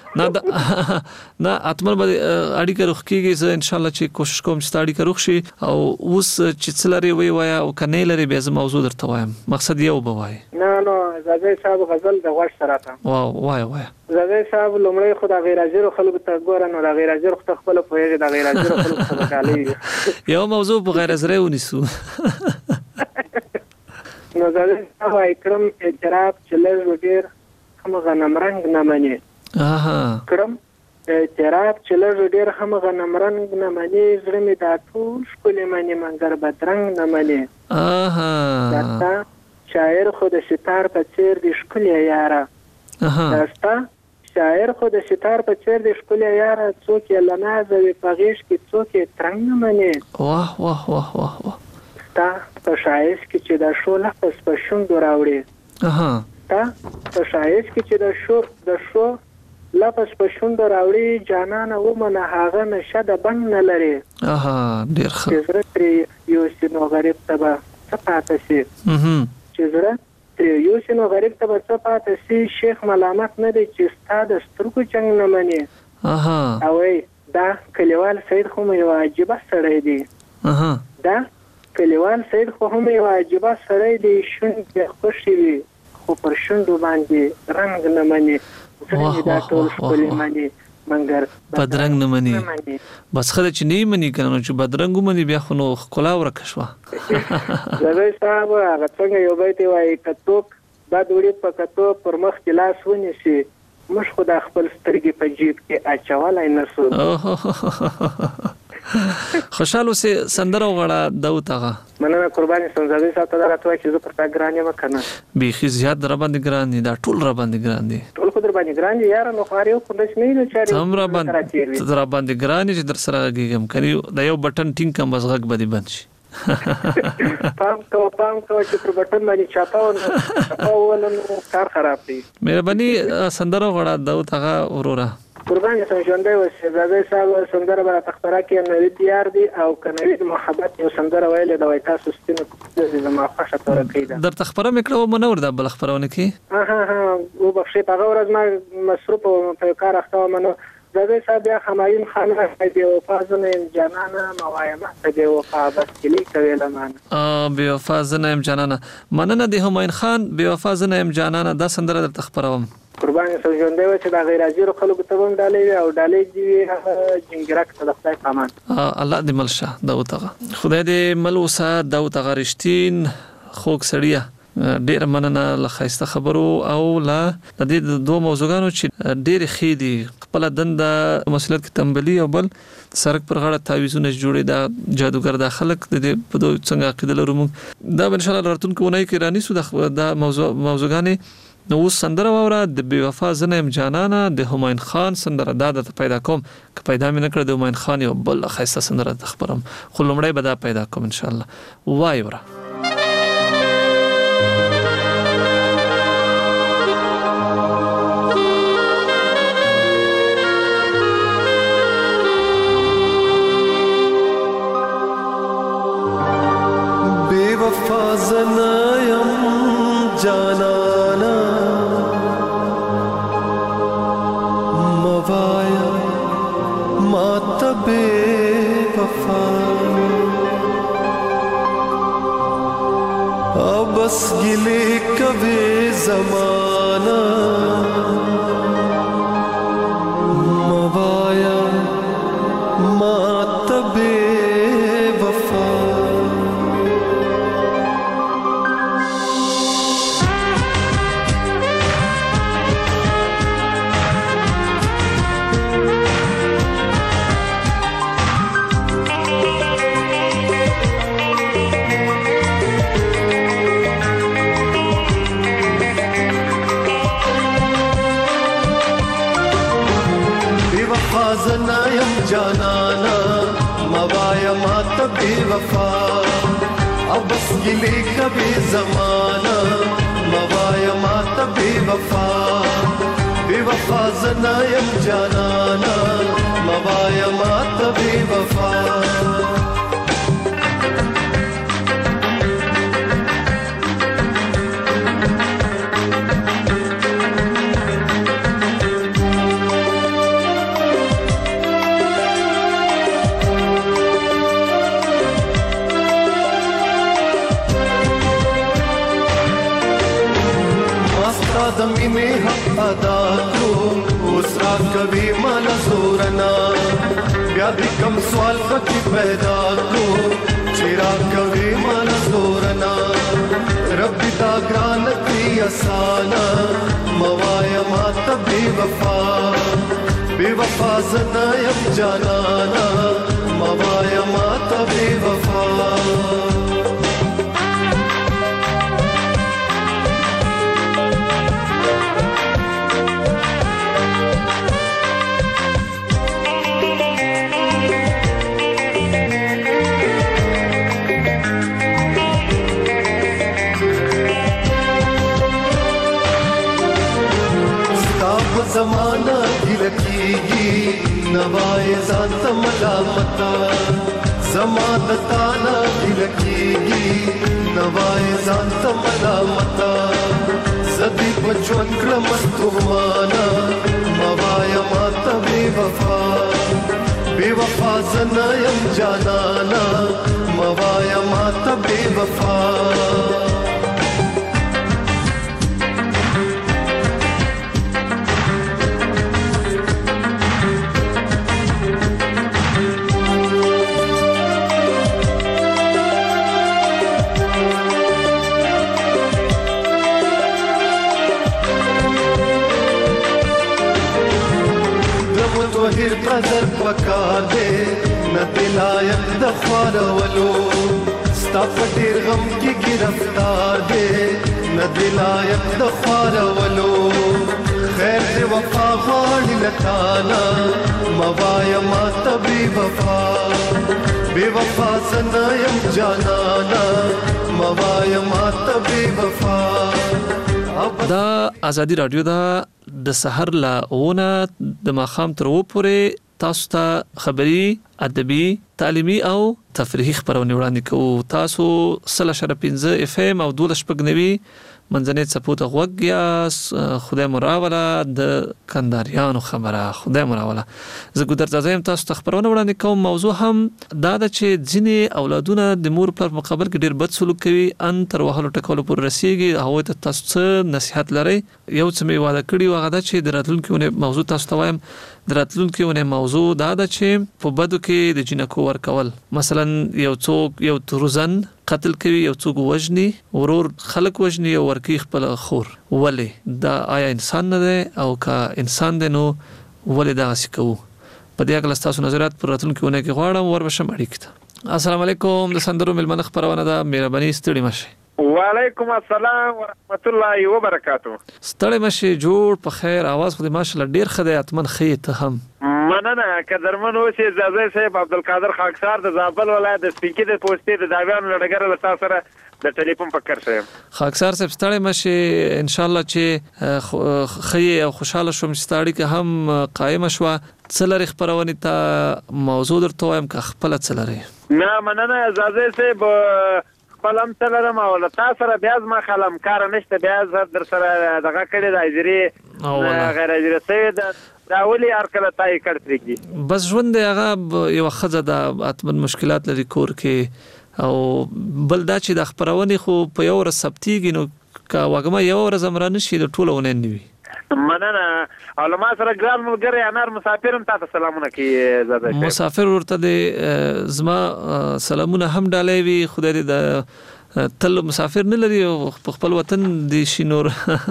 نه اتمن به اړیکه روخ کیږي زه ان شاء الله چې کوشش کوم چې اړیکه روخ شي او اوس چې څلري وی وای او کنه لري به زه موضوع درته وایم مقصد یو به وای. نه زاده صاحب غزل د غوښ سره تا وای زاده صاحب لومړی خو د غیر حاضر خلکو ته ګور نه د غیر حاضر خو خپل پوهیږي د غیر حاضر خلکو ته مخالي یو موضوع په غیر حاضر ونیسو. نو زاده صاحب اکرم اعتراف چې ډیر هم غنم رنگ نه مني. کرم اعتراف چې ډیر هم غنم رنگ نه مني زړه می دا ټول ښکلې مني منګر بدرنګ نه مني. دا شاعر خو د ستار په څیر دی ښکلې یاره داستا شاعر خو د ستار په څیر دی ښکلې یاره څوک یې لنازوي په غیږ کې څوک یې ترنګ نه مني. واه واه واه واه تا په شایست کې چې د شو لفظ په شوندو راوړي تا په شایست کې چې د شو لفظ په شوندو راوړي جانانه ومنه هغه نشه د بند نه لري. ډیر ښه چې زړه ترې یوسي نو غریب ته به څه پاته سي چې زړه ترې یوسي نو غریب ته به څه پاته سي. شیخ ملامت نه دی چې ستا د سترګو جنګ نه مني. او دا کلیوال سید خو مې یو عجیبه سړی دی. دا کلیوال سید خو هم یو عجیبه سړی دی شونډې خوشې وي خو پر شونډو باندې رنگ نه مني زړه دا ټول خپل مني منګر بدرنګ نه مني بس خله چې نه مني کنه چې بدرنګ مني بیا خو نو خلا ورکښوا زوی صاحب هغه څنګه یو بیت وایي کتوک دا دوړي په کتو پر مخ کې لاس ونیسي مش خدا خپل سترګې په جیب کې اچولای نسو خوشاله سه سندره وغړه داوتغه مننه قرباني سنځوي ساته دا راځي چې زه پر تا ګرانې مکنه بيخي زیات در باندې ګران دي دا ټول را باندې ګران دي ټول خو در باندې ګران دي یار نو خاريو کوندش نه نه چاري تم را باندې ګران چې در سره گیګم کني دا یو بٹن ټینګ کم بزغک بدی بند شي پام کو چې پر بٹن باندې چاپاو ولن کار خراب دي مهرباني سندره وغړه داوتغه ورورا قرباني سم ژوندې وسه زاده صاحب سندره به تخبره کې نوې تیار دي او کنوې د محبت یو سندره ویلې د وای تاسو ستنه د ما خوښه تور کېده در تخبره مکړو منور د بل خبرونه کې ها او بخښه په ورځ ما مصروف په کار اخته منو زاده صاحب یا همایون خان دی او فازنه جانانه موایمه دی او فابس کلی کوي لمانه بی وفا زنه جانانه مننه د همایون خان بی وفا زنه جانانه دا سندره در تخبروم قرباني سم ژوندې و چې دا غیر حاضر خلکو ته هم ډالې او ډالې دی جنګرک ته خدای پامان الله دې ملشه داوتغه خدای دې ملوسه داوتغه رښتین خوږ سړیا ډیر مننه لخصه خبرو او لا د دې دوه موضوعانو چې ډیر خېدي خپل دنده مسلک تنبلی او بل سرک پر غاړه تعویذونه جوړې دا جادوګر د خلک د په دوه څنګه عقیده لرو دا ان شاء الله راتون کوونای کې رانی سو د موضوعانه نو سندره وره د بی وفا زنه جانانه د همایون خان سندره د پیدا کوم که پیدا مې نکړه د همایون خان یو بل خاصه سندره خبرم خو لمړی به دا پیدا کوم ان شاء الله وای وره بی وفا زنه جانانا موایا مات بے وفا ابس گلے کبھی زمانہ موایا مات بے وفا زنایم جانانا موایا مات بے وفا اب بس گلی کبھی زمانہ موایا مات بے وفا زنایم جانانا موایا مات بے وفا زمینه حق ادا کړو اوس را کوي مال زورنا بیا دې کوم سوال پکې پیدا کړو چې را کوي مال زورنا رب دا ګران کی اسانا موایا مات بے وفا زنایم جانانا موایا مات بے وفا زمانہ گلکیگی نوائے ذات ملامتا زمانتانا گلکیگی نوائے ذات ملامتا زدی بچون کرمستومانا موایا ماتا بے وفا زنایم جانانا موایا ماتا بے وفا هیر قدر پکار دې نه دلایق د خوارولو ستا په ډېر غم کې ګرفتار دې نه دلایق د خوارولو خیر دې وفا غواړي له تانا موایا ما ته بې وفا بې وفا زه نه یم جانانا موایا ما ته بې وفا. دا ازادي رادیو دا د سحر لا اونه د ماخام تر و پورې تاسو ته خبري ادبي تعلیمي او تفریحي خبرونه وړاندې کوو. تاسو 0.15 اف ام او 12.9 منځنۍ څپو ته غوږ یاست. خدای مراوله د کنداریانو خبره خدای مراوله. زه ګودر ځایم تاسو ته خبرونه وړاندې کوم. موضوع هم دا ده چې ځینې اولادونه د مور په مقابل کې ډېر بد سلوک کوي ان تر وهلو ټکولو پورې رسیږي. هغه ته تاسو څه نصيحت لرئ؟ یو څه می وعده کړی و هغه دا چې د راتلونکي ونه موضوع تاسو ته وایم. د راتلونکي ونه موضوع دا ده چې په بدو کې د جنکو ورکول. مثلا یو څوک یو تروزن قتل کوي، یو څوک وژني، ورور خلک وژني او ورکی خپل خور. ولې دا آیا انسان نه دی او که انسان دی نو ولې دا څه کوو؟ په دې اړه تاسو نظریات پر راتلونکي ونه کې غواړم وربشم اړیکه ته. السلام علیکم. د سندرو ملمنه خبرونه ده. مهرباني ستړي مشه. وعلیکم السلام ورحمت الله وبرکاتو. ستړي مشه جوړ په خیر. आवाज خو دې ماشاءالله ډیر خدای اتمن خې ته هم مننه. قدرمن اوسې زازی صاحب عبدالقادر خاکسار د زابل ولایت د سپینکي د پوسټې د داویانو لړګره له تاسو سره د ټلیفون پکر شم. خاکسار صاحب ستړي مشه. ان شاء الله چې خې او خوشاله شوم چې ستړي که هم قائم شوه. څلری خبرونه ته موضوع درته وایم که خپل څلری نه مننه زازی صاحب خپلم تلرم او له تاسو سره بیا ما خلم کار نشته. بیا در سره دغه کړی د اجری غیر اجری سید دا ولي ارکله تای کړتريږي. بس ژوند هغه یو خزه د اتمن مشکلات لري کور کې او بل دا چې د خبرونه خو په یو ورځ ثبتيږي نو کا وګما یو ورځ امرانه شي د ټولونه نیوي. مننه. علما سره ګران ملګری انار مسافرم تاسو سلامونه کوي. زده مسافر ورته د زما سلامونه هم ډالې وي. خدای دې د تل مسافر نه لري او خپل وطن دي شینور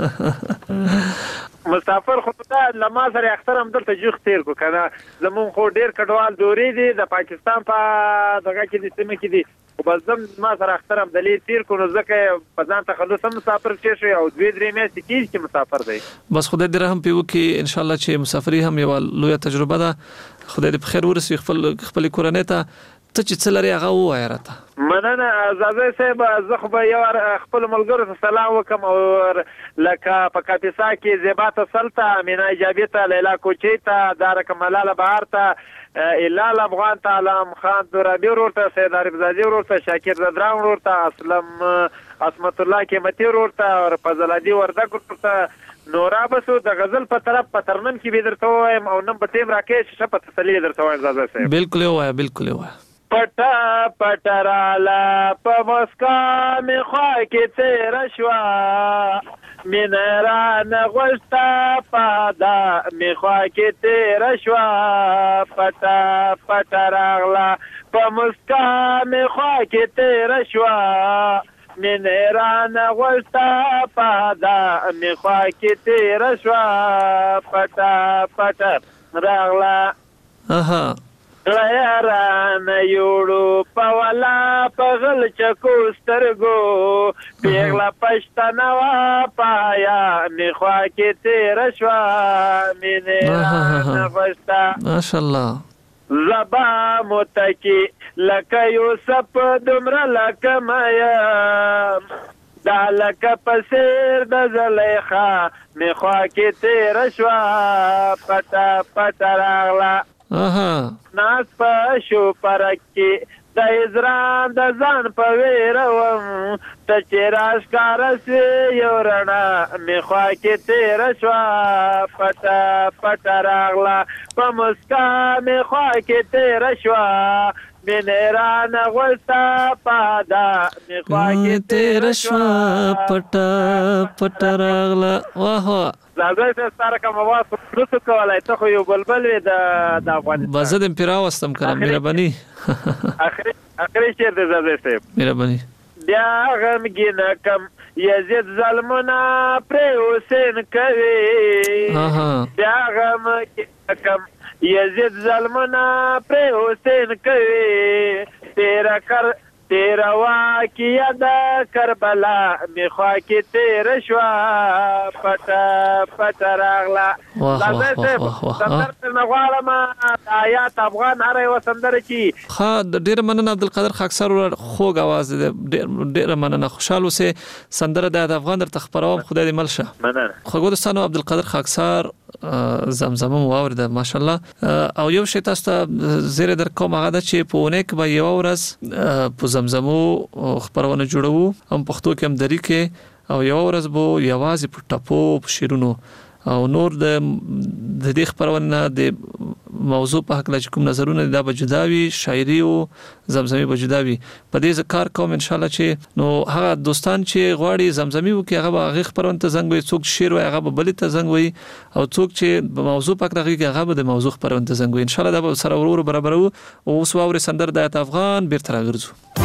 مسافر خو ته لما سره اخترم دلته جوخ تیر کو کنه. زمون خو ډیر کډوال دوري دي د پاکستان په دغه کې د سیمه کې دي او بزم ما سره اخترم دلی تیر کو نو ځکه په ځان تخلص مسافر شي او 2-3 میاشتې کې مسافر دی. بس خدای دې رحم پیو کې ان شاء الله چې مسافري هم یو لوی تجربه ده. خدای دې په خیر ورسي خپل کورنۍ ته. ته چې څلری هغه وایې راته. مننه زازی صاحب. زه خو به یو خپل ملګرو ته سلام وکم او لکه په کاپیسا کې زیبات سلطه مینا ایجابی ته لیلا کوچی ته دارک ملاله بهار ته الال افغان ته علام خان درابی ورته سید عارف زادی ورته شاکر زدران ورته اسلم اسمت الله قیمتي ورته او فضل علی وردک ورته نورا بسو د غزل په طرف په ترنم کې به درته وایم او نن په ټیم راکې شپه په تسلی درته وایم زازی صاحب. بالکل وایم بالکل وایم. پټا پټرالا په مسکا می خوا کې تیر شوا مین را نغوستا پادا می خوا کې تیر شوا پټا پټرالا په مسکا می خوا کې تیر شوا مین را نغوستا پادا می خوا کې تیر شوا پټا پټرالا. اها غیران یوړو پولا پغل چکو سترګو پیغلا پښتنوا پایا میخوا کې تیر شوا مینه غوستا ماشاءالله زبا متکی لکه یوسف دمر لکه مایا دا لکه پسیر د زلیخا میخوا کې تیر شوا پټا پټا راغلا. ناس په شو پرکی د ازران د ځان په ویروم ته چې راشکاره سوې یو رڼا مې خوا کې تېره شوه پټه پټه راغله په مسکا مې خوا کې تېره شوه مینې رانه غوسته پاده مې خوا کې تېره شوه پټه پټه راغله. واه واه زازی سے سارا کوم आवाज نو کولای ته خو یو بلبل د افغانستان بزد امپیرا واستم کنه مهرباني اخري شعر د زازی صاحب مهرباني. بیا غمګین کم یزید ظلمنا پر حسین کوي بیا غمګین کم یزید ظلمنا پر حسین کوي تیرا واقعیا دا کربلا میخوا کی تیر شوا پتا راغلا سندر نغوالم آیات افغان هر یو سندر کی ها ډیر مننه عبدالقادر خاکسار خوږ आवाज ډیر مننه خوشاله اوسه سندر د افغان در تخبروم خدای دې ملشه مننه خوږو دوستانو عبدالقادر خاکسار زمزمه واورده ماشاءالله او یو شی تاسو ته زیره در کوم هغه د چې په ونه کې به یو ورځ په زمزمو خبرونه جوړو هم پښتو کې هم دري کې او یو ورځ به یوازې په ټپو په شیرونو او نور د دې خبرونه د موضوع په حق لا کوم نظرونه دا به جداوي شاعري او زمزمي به جداوي په دې ذکر کوم ان شاء الله چې نو هغه دوستان چې غواړي زمزمي وکي هغه هغه خبرونه ته زنګ وي څوک شعر وي هغه بل ته زنګ وي او څوک چې په موضوع په حق هغه به د موضوع خبرونه ته زنګ وي ان شاء الله دا به سره ورور برابرو او اوس واوري سندر د افغان بیرته راګرځو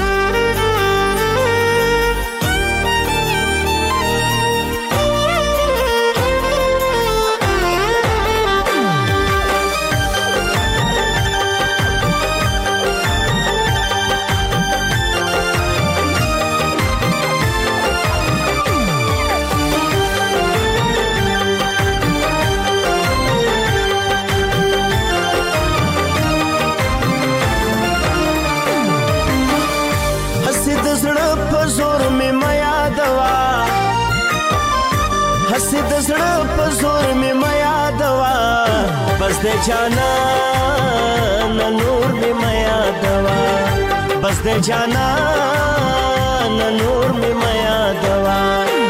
बस दे जाना न नूर में माया दवा बस दे जाना न नूर में माया दवा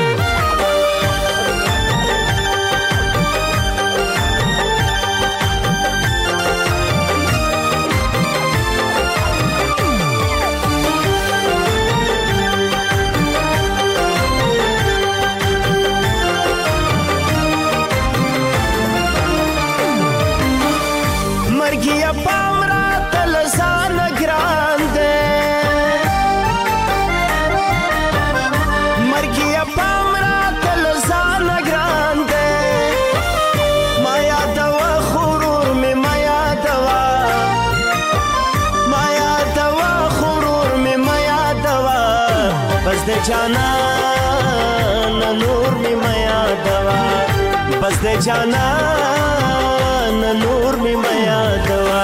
जाना न नूर में माया दवा बस दे जाना न नूर में माया दवा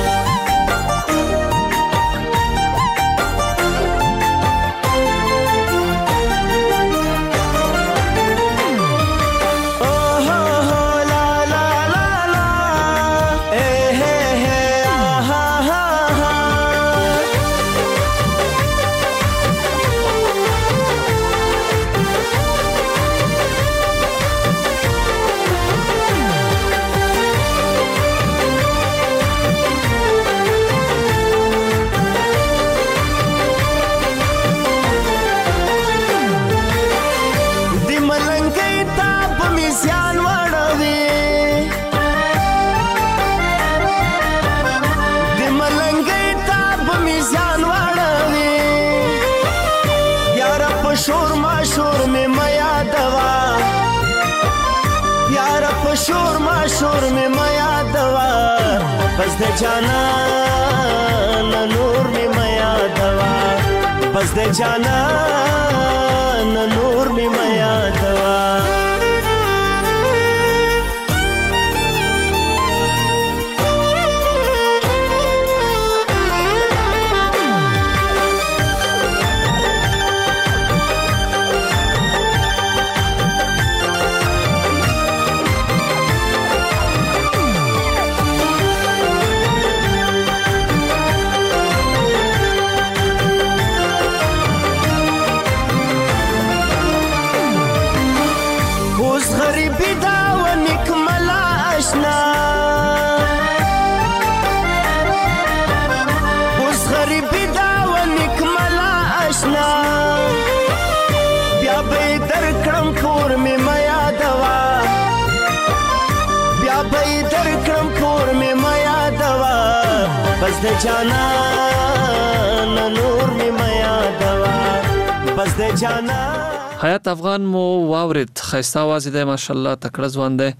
शोर में माया दवा बस दे जाना न नूर में माया दवा बस दे जाना न नूर में माया दवा बस दे जाना न नूर में माया दवा बस दे जाना حیات افغان مو واورید خیسته आवाज دی ماشاءالله تکړه ځوان دی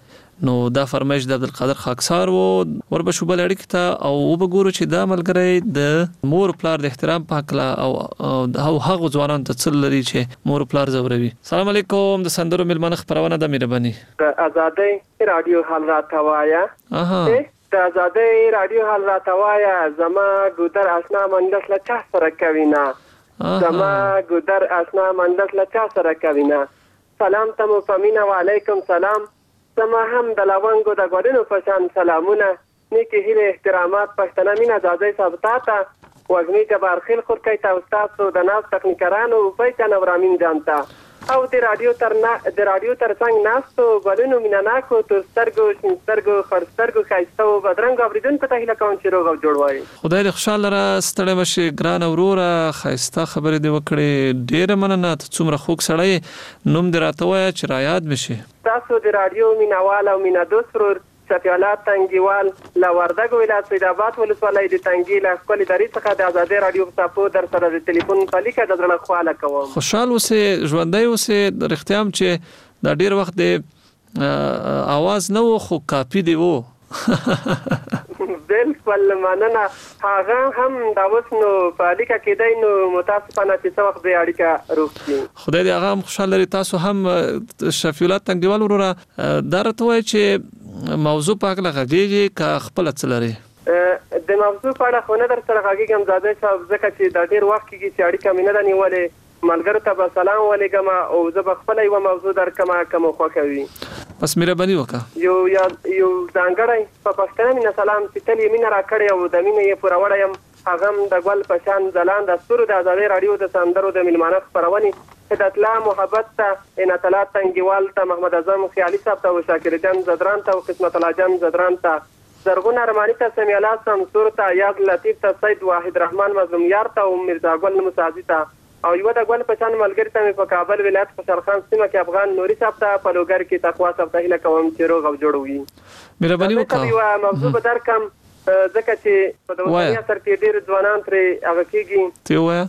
نو دا فرمایش د عبدالقادر خاکسار وو وربشو بل اړیکه ته او وګورو چې دا ملګری د مور پلار د احترام پاکلا او هغه ځوانان ته څل لري چې مور پلار زوروي. السلام علیکم د سندرو ملمنه خبرونه د مهرباني د آزادۍ رادیو حال راتوایا د آزادۍ رادیو حال راتوایا زما ګودر آشنا منډس له چا سره کوینا زما ګودر آشنا منډس له چا سره کوینا سلام تمو پمینا وعلیکم سلام زما هم د لونګو د ګورینو په شان سلامونه نیکی هیله احترامات پښتنه مینا آزادۍ ثابتا تا وګمی جبار خیل خور کوي تا استاد سو د ناس تکنیکرانو په چا نورامین جانتا او د رادیو تر څنګ ناستو ګورینو مینا ناکو تر سترګو شنسترګو خرسترګو خایستو بدرنګ اوریدون په تهیله کوم چې روغ جوړ وای. خدای دې خوشاله را ستړی مشي ګران وروره خایسته خبرې دې وکړې ډېر مننه ته څومره خوږ سړی نوم دې راته وایه چې را یاد مشي. تاسو د رادیو مینوال او مینا دوست ورور شفیعالله تنګیوال له وردګ ولایت سیدآباد ولسوالۍ د تنګي له ښکلې درې څخه د آزادۍ رادیو په صفو در سره د ټلیفون په لیکه د زړه خواله کوم. خوشحال اوسې ژوندی اوسې رښتیا هم چې دا ډېر وخت د اواز نه و خو کاپي دی و بالکل مننه هغه هم دا اوس نو په لیکه کې دی نو متاسفانه چې څه وخت د اړیکه روغتي خدای دې هغه هم خوشحال لري. تاسو هم شفیعالله تنګیوال وروره دا راته وایي چې موضوع په هکله غږیږي که خپله څه لري؟ د موضوع په اړه خو نه در سره غږیږم زاده صاحب ځکه چې دا ډېر وخت کېږي چې اړیکه مې نه ده نیولې ملګرو ته به سلام ولېږم او زه به خپله یوه موضوع درکړم که مو خوښه وي. بس مهرباني وکړه. یو ځانګړی په پښتنه مینه سلام چې تل یې مینه راکړې او د مینې یې پوروړی یم هغه هم د ګل په شان ځلانده ستورو د آزادۍ راډیو د سندرو د میلمانه خپرونې هدایتالله محبت ته عنایت الله تنګیوال ته محمد اعظم خیالي صاحب ته او شاکر جان زدران ته او قسمت الله جان زدران ته زرغون ارماني ته سمیع الله شمسور ته یاد لطیف ته سید واحد رحمان مظلوم یار ته او مرزا ګل مساعدي ته او یو د ګل په شان ملګری ته مې په کابل ولایت خوشحالخان سیمه کې افغان نوري صاحب ته په لوګر کې تقوا صاحب ته هیله کوم چې روغ او جوړ وي. مهرباني وکړه. یو موضوع به درکم ځکه چې په د وطني اثر کې ډېر ځوانان ترې هغه کېږي ته ووایه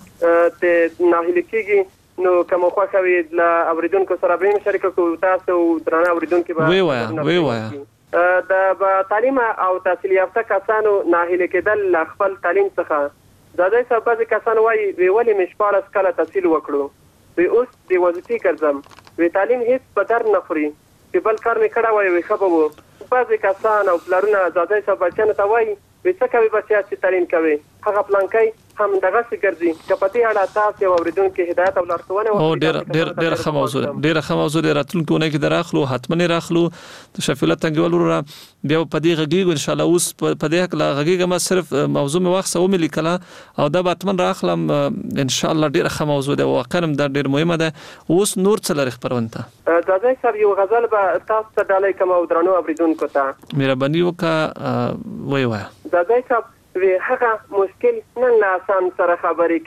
ته ناهیلي کېږي نو که مو خوښه وي له اورېدونکو سره به یې شریکه کړو تاسو درانه اورېدونکي به ووایه د تعلیم او تحصیل یافته کسانو ناهیلي کېدل له خپل تعلیم څخه زاده صاحب بعضې کسان وایي وی ولې مې 14 کاله تحصیل وکړو وی اوس د وظیفې ګرځم وی تعلیم هېڅ په در نه خوري چې بل کار مې کړی وای وی ښه به و بعضې کسان او پلارونه زاده صاحب بچیانو ته وایي وی څه کوي بچیا چې تعلیم کوي هغه پلانکی هم دغسې ګرځي که په دې اړه تاسو یو اورېدونکي هدایت او لارښوونه ډېره ښه موضوع ډېره ښه موضوع دی راتلونکي اونۍ کې راخلو حتما یې راخلو د شفیعالله تنګیوال وروره بیا په دې غږیږو انشاءالله اوس په دې هکله غږیږم صرف موضوع مې واخیسته ومې لیکله او دا به حتما راخلم انشاءالله ډېره ښه موضوع دی واقعا هم دا ډېر مهمه ده. اوس نور څه لري خپرونه ته؟ زاده صاحب یو غزل به تاسو ته ډالۍ کوم او درنو اورېدونکو ته مهرباني وکړه ویې وایه. زاده صاحب وی هغه مشکل نن له آسان سره خبرې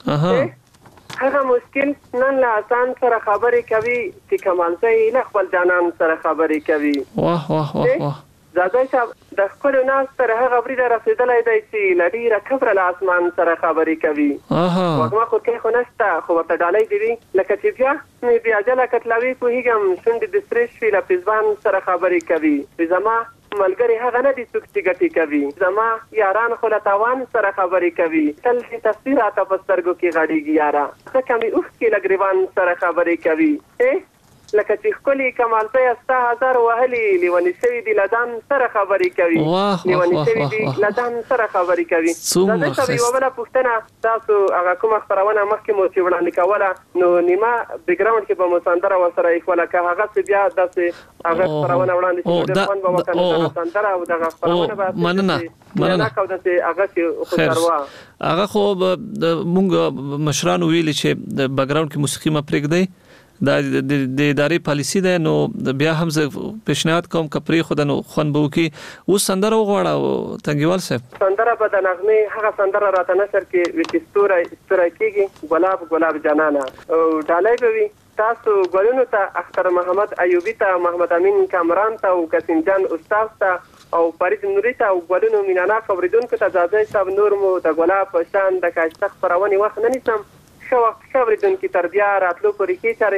کوي هغه مشکل نن له آسان سره خبرې کوي چې کمالزی له خپل جانان سره خبرې کوي. واه واه واه واه زاده صاحب د خپلو ناس سره هغه بریده رسېدلی دی چې له ډېره کبره له اسمان سره خبرې کوي. وږمه خورکۍ خو نشته خو ورته ډالۍ دې وي لکه چې بیا مې بیا جله کتلوي پوهېږم شونډې د سرې شوي له پېزبان سره خبرې کوي زما ملګری هغه نه دي څوک چې ګټې کوي زما یاران خو له تاوان سره خبرې کوي تل چې تفسیر راته په سترګو کې غړېږي یاره څه کمې اوښکې له ګریوان سره خبرې کوي لکه چې ښکلي کمالزی ستا هزار وهلي لیوني شوي دي له ځان سره خبرې کوي لیوني شوي دي له ځان سره خبرې کوي. زاده صاحب یوه بله پوښتنه تاسو هغه کومه خپرونه مخکې مو چې وړاندې کوله نو نیمه بیکګراونډ کې به مو سندره ورسره ایښوله که هغسې بیا داسې هغه خپرونه وړاندې چې ډېر خوند به وکړه نو سندره او دغه خپرونه به مننه او داسې هغسې خوشروا هغه خو مونږ مشرانو ویلي چې د بیکګراونډ کې موسیقي مه پرېږدئ دا د ادارې پالیسي ده نو بیا هم زه پیشنهاد کوم که پرېښوده نو خوند به وکړي. اوس سندره وغواړه تنګیوال صاحب. سندره به د نغمې هغه سندره راته نشر کې وي چې ستوری کېږي ګلاب ګلاب جانانه او ډالۍ به وي تاسو ګلونو ته اختر محمد ایوبي ته محمد امین کامران ته او قسیم جان استاد ته او فرید نوري ته او ګلونو میناناک اورېدونکو ته زاده صاحب نور مو د ګلاب په شان د ښایسته خپرونې وخت نه نیسم ښه وخت ښه اورېدونکي تر بیا راتلو پورې ښې چارې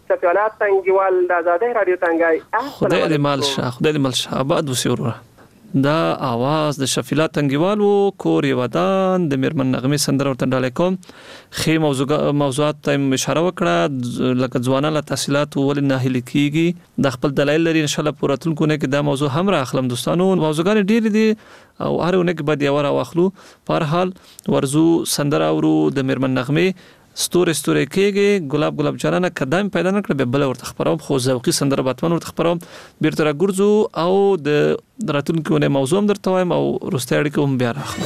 سفیالات تنګیوال د آزادۍ رادیو تنګای خدای دې مال شه آباد وسې وروره. دا आवाज د شفیلات تنګیوال وو کور یو ودان د میرمن نغمې سندره ورته ډالې کوم. خې موضوعات ته اشاره وکړه لکه ځوانان له تحصیلات ولې ناهیلي کیږي د خپل دلایل لري. ان شاء الله په راتلونکو نه کې دا موضوع هم راخلم دوستانو. موضوعګان ډېر دي او هر ونه کې باید یو راوخلو. په هر حال ورزو سندره ورو د میرمن نغمې ستوري کېږي ګلاب جانانه قدم پیدا نکړه به بل ورته خبروم خو ذوقي سندره باتمن ورته خبروم بیرته را ګرځو او د راتلونکو نه موضوع درته وایم او روستي اړیکه هم بیا راخلو.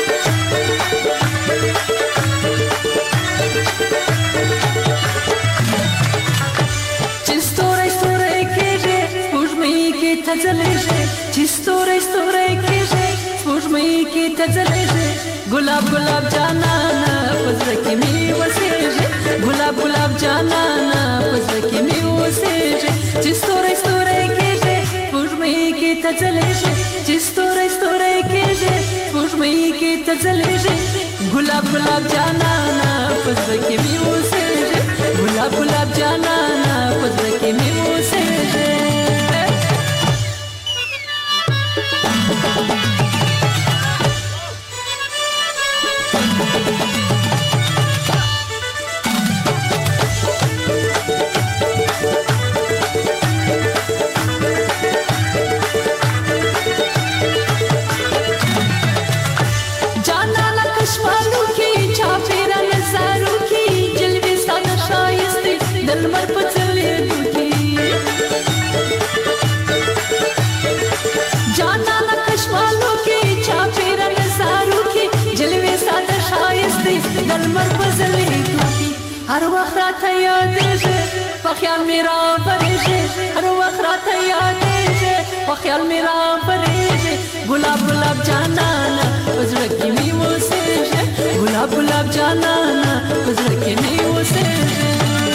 ستوري کېږي سپوږمۍ کې تځلېږي چې ستوري کېږي سپوږمۍ کې تځلېږي ګلاب جانانه پزړه کې می وسېږي ګلاب جانانه پزړه کې می وسېږي چې ستوري کېږي سپوږمۍ کې تځلېږي چې ستوري کېږي سپوږمۍ کې تځلېږي ګلاب جانانه پزړه کې می وسېږي ګلاب جانانه پزړه کې می وسېږي. هر وخت راته یادېږي په خیال مې رابرېږي هر وخت راته یادېږي په خیال مې رابرېږي ګلاب جانانه په زړه کې مې اوسېږي ګلاب جانانه په زړه کې مې اوسېږي.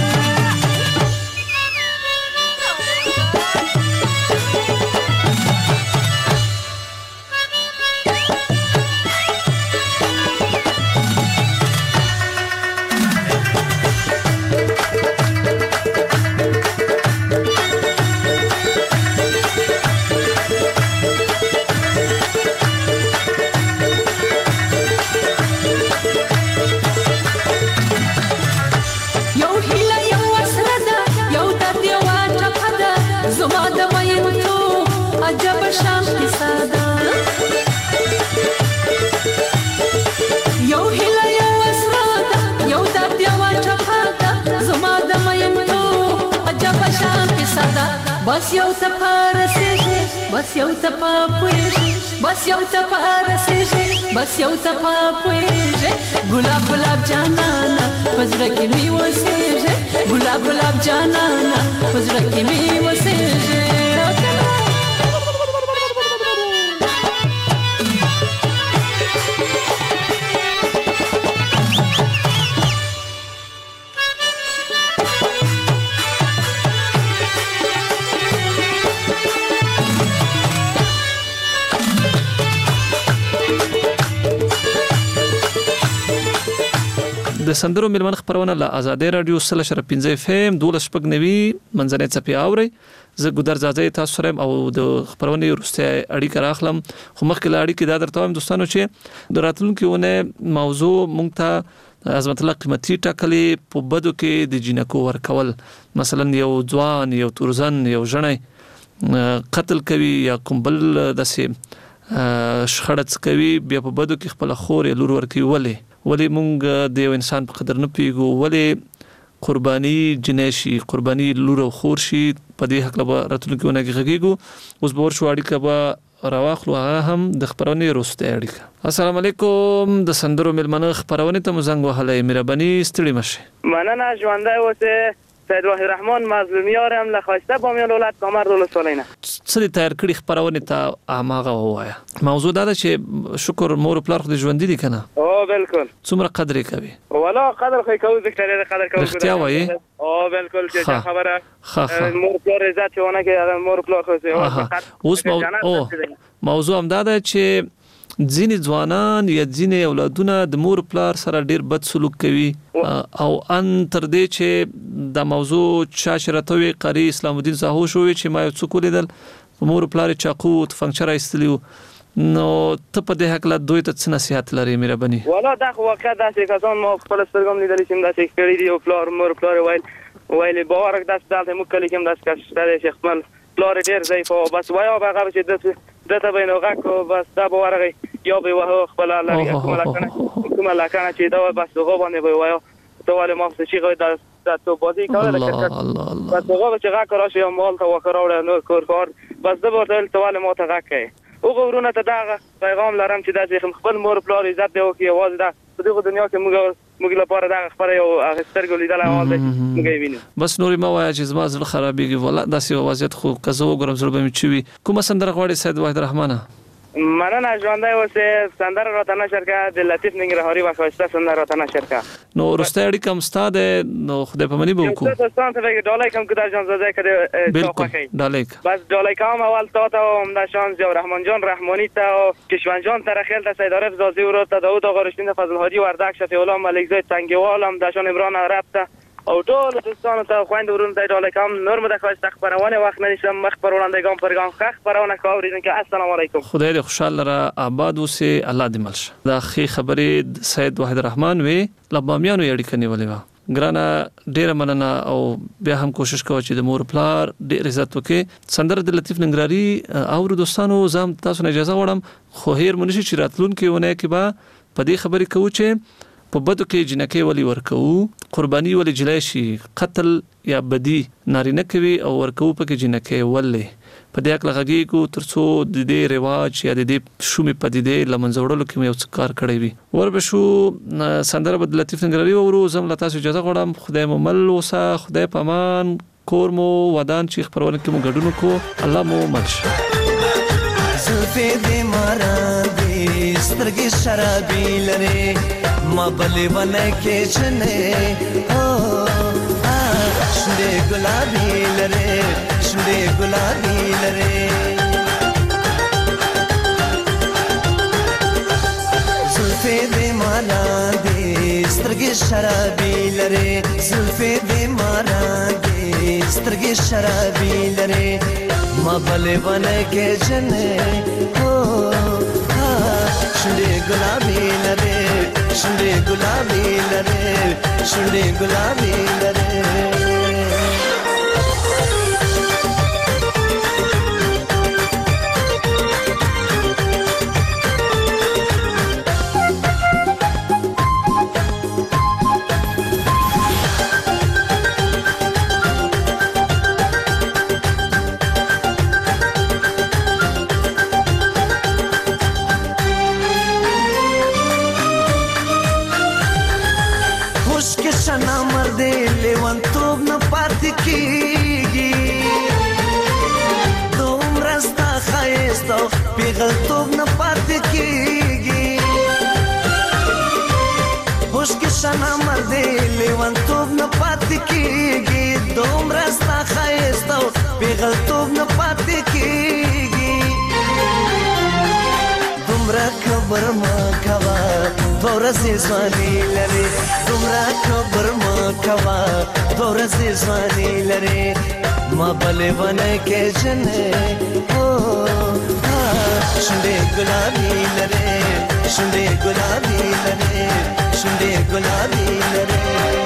بس یو ته پارسېږي بس یو ته پاپوېږي بس یو ته پارسېږي بس یو ته پاپوېږي ګلاب جانانه په زړه کې مې اوسېږي ګلاب جانانه په زړه کې مې اوسېږي. د سندرو ملمن خبرونه له آزادۍ رادیو 100.15 FM 12.90 منځنۍ چپی اوري. زه ګودر زازې تاسو سره او د خبرونه وروسته اړیکه راخلم خو مخکې له اړیکې دا درته وایم دوستانو چې د راتلونکو ونه موضوع مونږ ته عظمت الله قیمتي ټاکلې په بدو کې د جنکو ورکول مثلا یو ځوان یو تورزن یو ژړی قتل کوي یا کوم بل داسې شخړه کوي بیا په بدو کې خپل خور یا لور ورکوي ولې مونږ د یو انسان په قدر نه پیګو ولې قرباني جنشي قرباني لور او خور شي په دې حق له راتلونکو نه غږیږو اوس به ورشو اړیکه به راواخلو هغه هم د خبرونې وروسته اړیکه. السلام علیکم د سندرو ملمنه خبرونه ته مزنګ وهلې مهرباني ستړي مشه مننه ژوندۍ اوسه سید وحید الرحمن مظلومیارم لخواسته بامیان ولایت کامر دولت سالینه څه تیار کړی خبرونه ته اماغه وایا موضوع دا چې شکر مور پلار خو د ژوند دي کنه او بالکل څومره قدر کوي ولا قدر خو کوي ذکر قدر کوي اختیا وایي او بالکل چې خبره مور پلار عزت چونه کې مور پلار خو اوس موضوع هم دا ده چې ځینې ځوانان یا ځینې اولادونه د مور پلار سره ډیر بد سلوک کوي او ان تر دې چې د موضوع شاشرتوي قاری اسلام الدین زاهو شوې چې ما یو څوک لیدل مور پلار چاقو فنکچر ایستلیو نو ته په دې حق لا دوی ته څه نصيحت لري مهرباني ولا دا واقع دا چې کسان ما خپل سترګم لیدل چې دا چې کړی دی او پلار مور پلار وایي باورک دا ستاسو مو کلی کوم دا څه چې خپل پلار ډیر ضعیف او بس وایو هغه چې دته به نو غاکو بس دا باورغه یا به واه خپل الله کومه لکنه چې دا بس هغه باندې به وایو ته ولې ما څه شي دا تو بازی کوله الله بس هغه چې غاکو راشي مال ته وکړاوړ نو کور بس دا به ته ولې ما ته غاکه او غوړونه ته دا پیغام لرم چې دا چې خپل مور پلار عزت دی او کې आवाज دا په دغه دنیا کې موږ لپاره دا خبره یو سترګو لیدل اواز دی موږ وینو بس نورې ما وایي چې زما زړه خرابېږي ولا داسې وضعیت خو کزو ګرم زړه به مې چوي کومه سندره غواړي سید وحید رحمانه مننه ژوندۍ اوسې سندره راته نشر کړه د لطیف ننګرهاري وښایسته سندره راته نشر کړه نو وروستی اړیکه هم ستا دی نو خدای پاماني به وکړو دوستان ته وایي ډالۍ کوم که دا جانزاده کړې بالکل ډالۍ بس ډالۍ کوم اول تا ته هم دا شانس یا رحمان جان رحمانی ته او کشوان جان ترخیل ته سید عارف زازی و تا داوود آقا رشدین فضل هادی وردک شفیع الله ملک زید تنگیوال هم داشان عمران عرب ته او ټول دوستانو ته خويند ورونو ته ډالۍ کوم نور مده خوښ خبرونه وخت نشم مخ پرونندگان پرګان خخ خبرونه کوریدونکو السلام علیکم خدای دې خوشاله را آباد اوسه الله دې ملشه دا خې خبرې سید وحید رحمان وی لبامیانو اړیکه نیولې و ګرانه ډیره مننه او بیا هم کوشش کوم چې د مور پلار ډیر عزت وکړي سندره د لطیف ننګرهاري او دوستانو زم تاسو نه اجازه غواړم خو هیر منشي چې راتلونکي ونه کې با په دې خبرې کوو چې په بدو کې جنکه ولی ورکو قرباني ولی جلای شي قتل یا بدی نارینه کوي او ورکو په کې جنکه ولی په دې اکل غږی کو ترڅو د دې رواج یا د دې شومې پدیدې لمنځوړلو کې یو څه کار کړی وي ور به شو سندره بد لطیف ننګرهاري ورو زم لا تاسو اجازه غواړم خدای مو مل وسه خدای پامان کور مو ودان چې خبرونه کې مو ګډونو کو الله مو ملشه زلفې دې مارا دې سترګې شرابي لري ما بلې ونه کې چنه او شنده ګلابي لري شنده ګلابي لري زلفې دې مارا دې سترګې شرابي لري زلفې دې مارا دې سترګې شرابي لري ما بلې ونه کې چنه او شنده ګلابي لري شنده ګلابي لري شنده ګلابي لري پیغلتوب نه پاتې کیږي هوش کې شنه مرده لیوانتوب نه پاتې کیږي دومره ستا ښایست او پیغلتوب نه پاتې کیږي دومره کبر ما کوه دوه ورځې ځواني لري دومره کبر ما کوه دوه ورځې ځواني لري ما بلې ونه کې جنې شنده ګلابي لري شنده ګلابي لري شنده ګلابي لري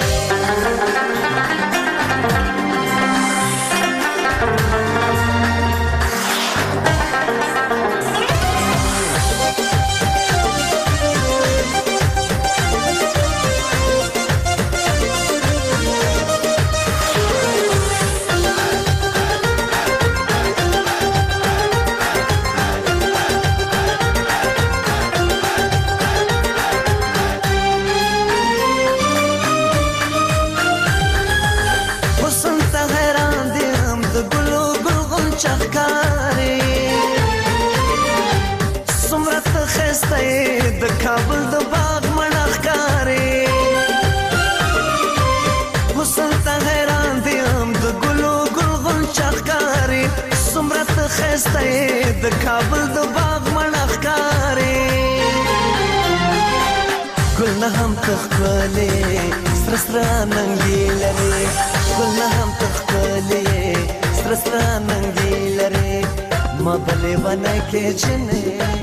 کابل د باغ منخکاری حسن ته حیران دی هم د ګلو ګل غنچخکاری څومره ته ښایسته د کابل د باغ منخکاری تخکلې سرسرا ننګي لري ګل هم تخکلې سرسرا ننګي لري ما بلې ونه کې چنه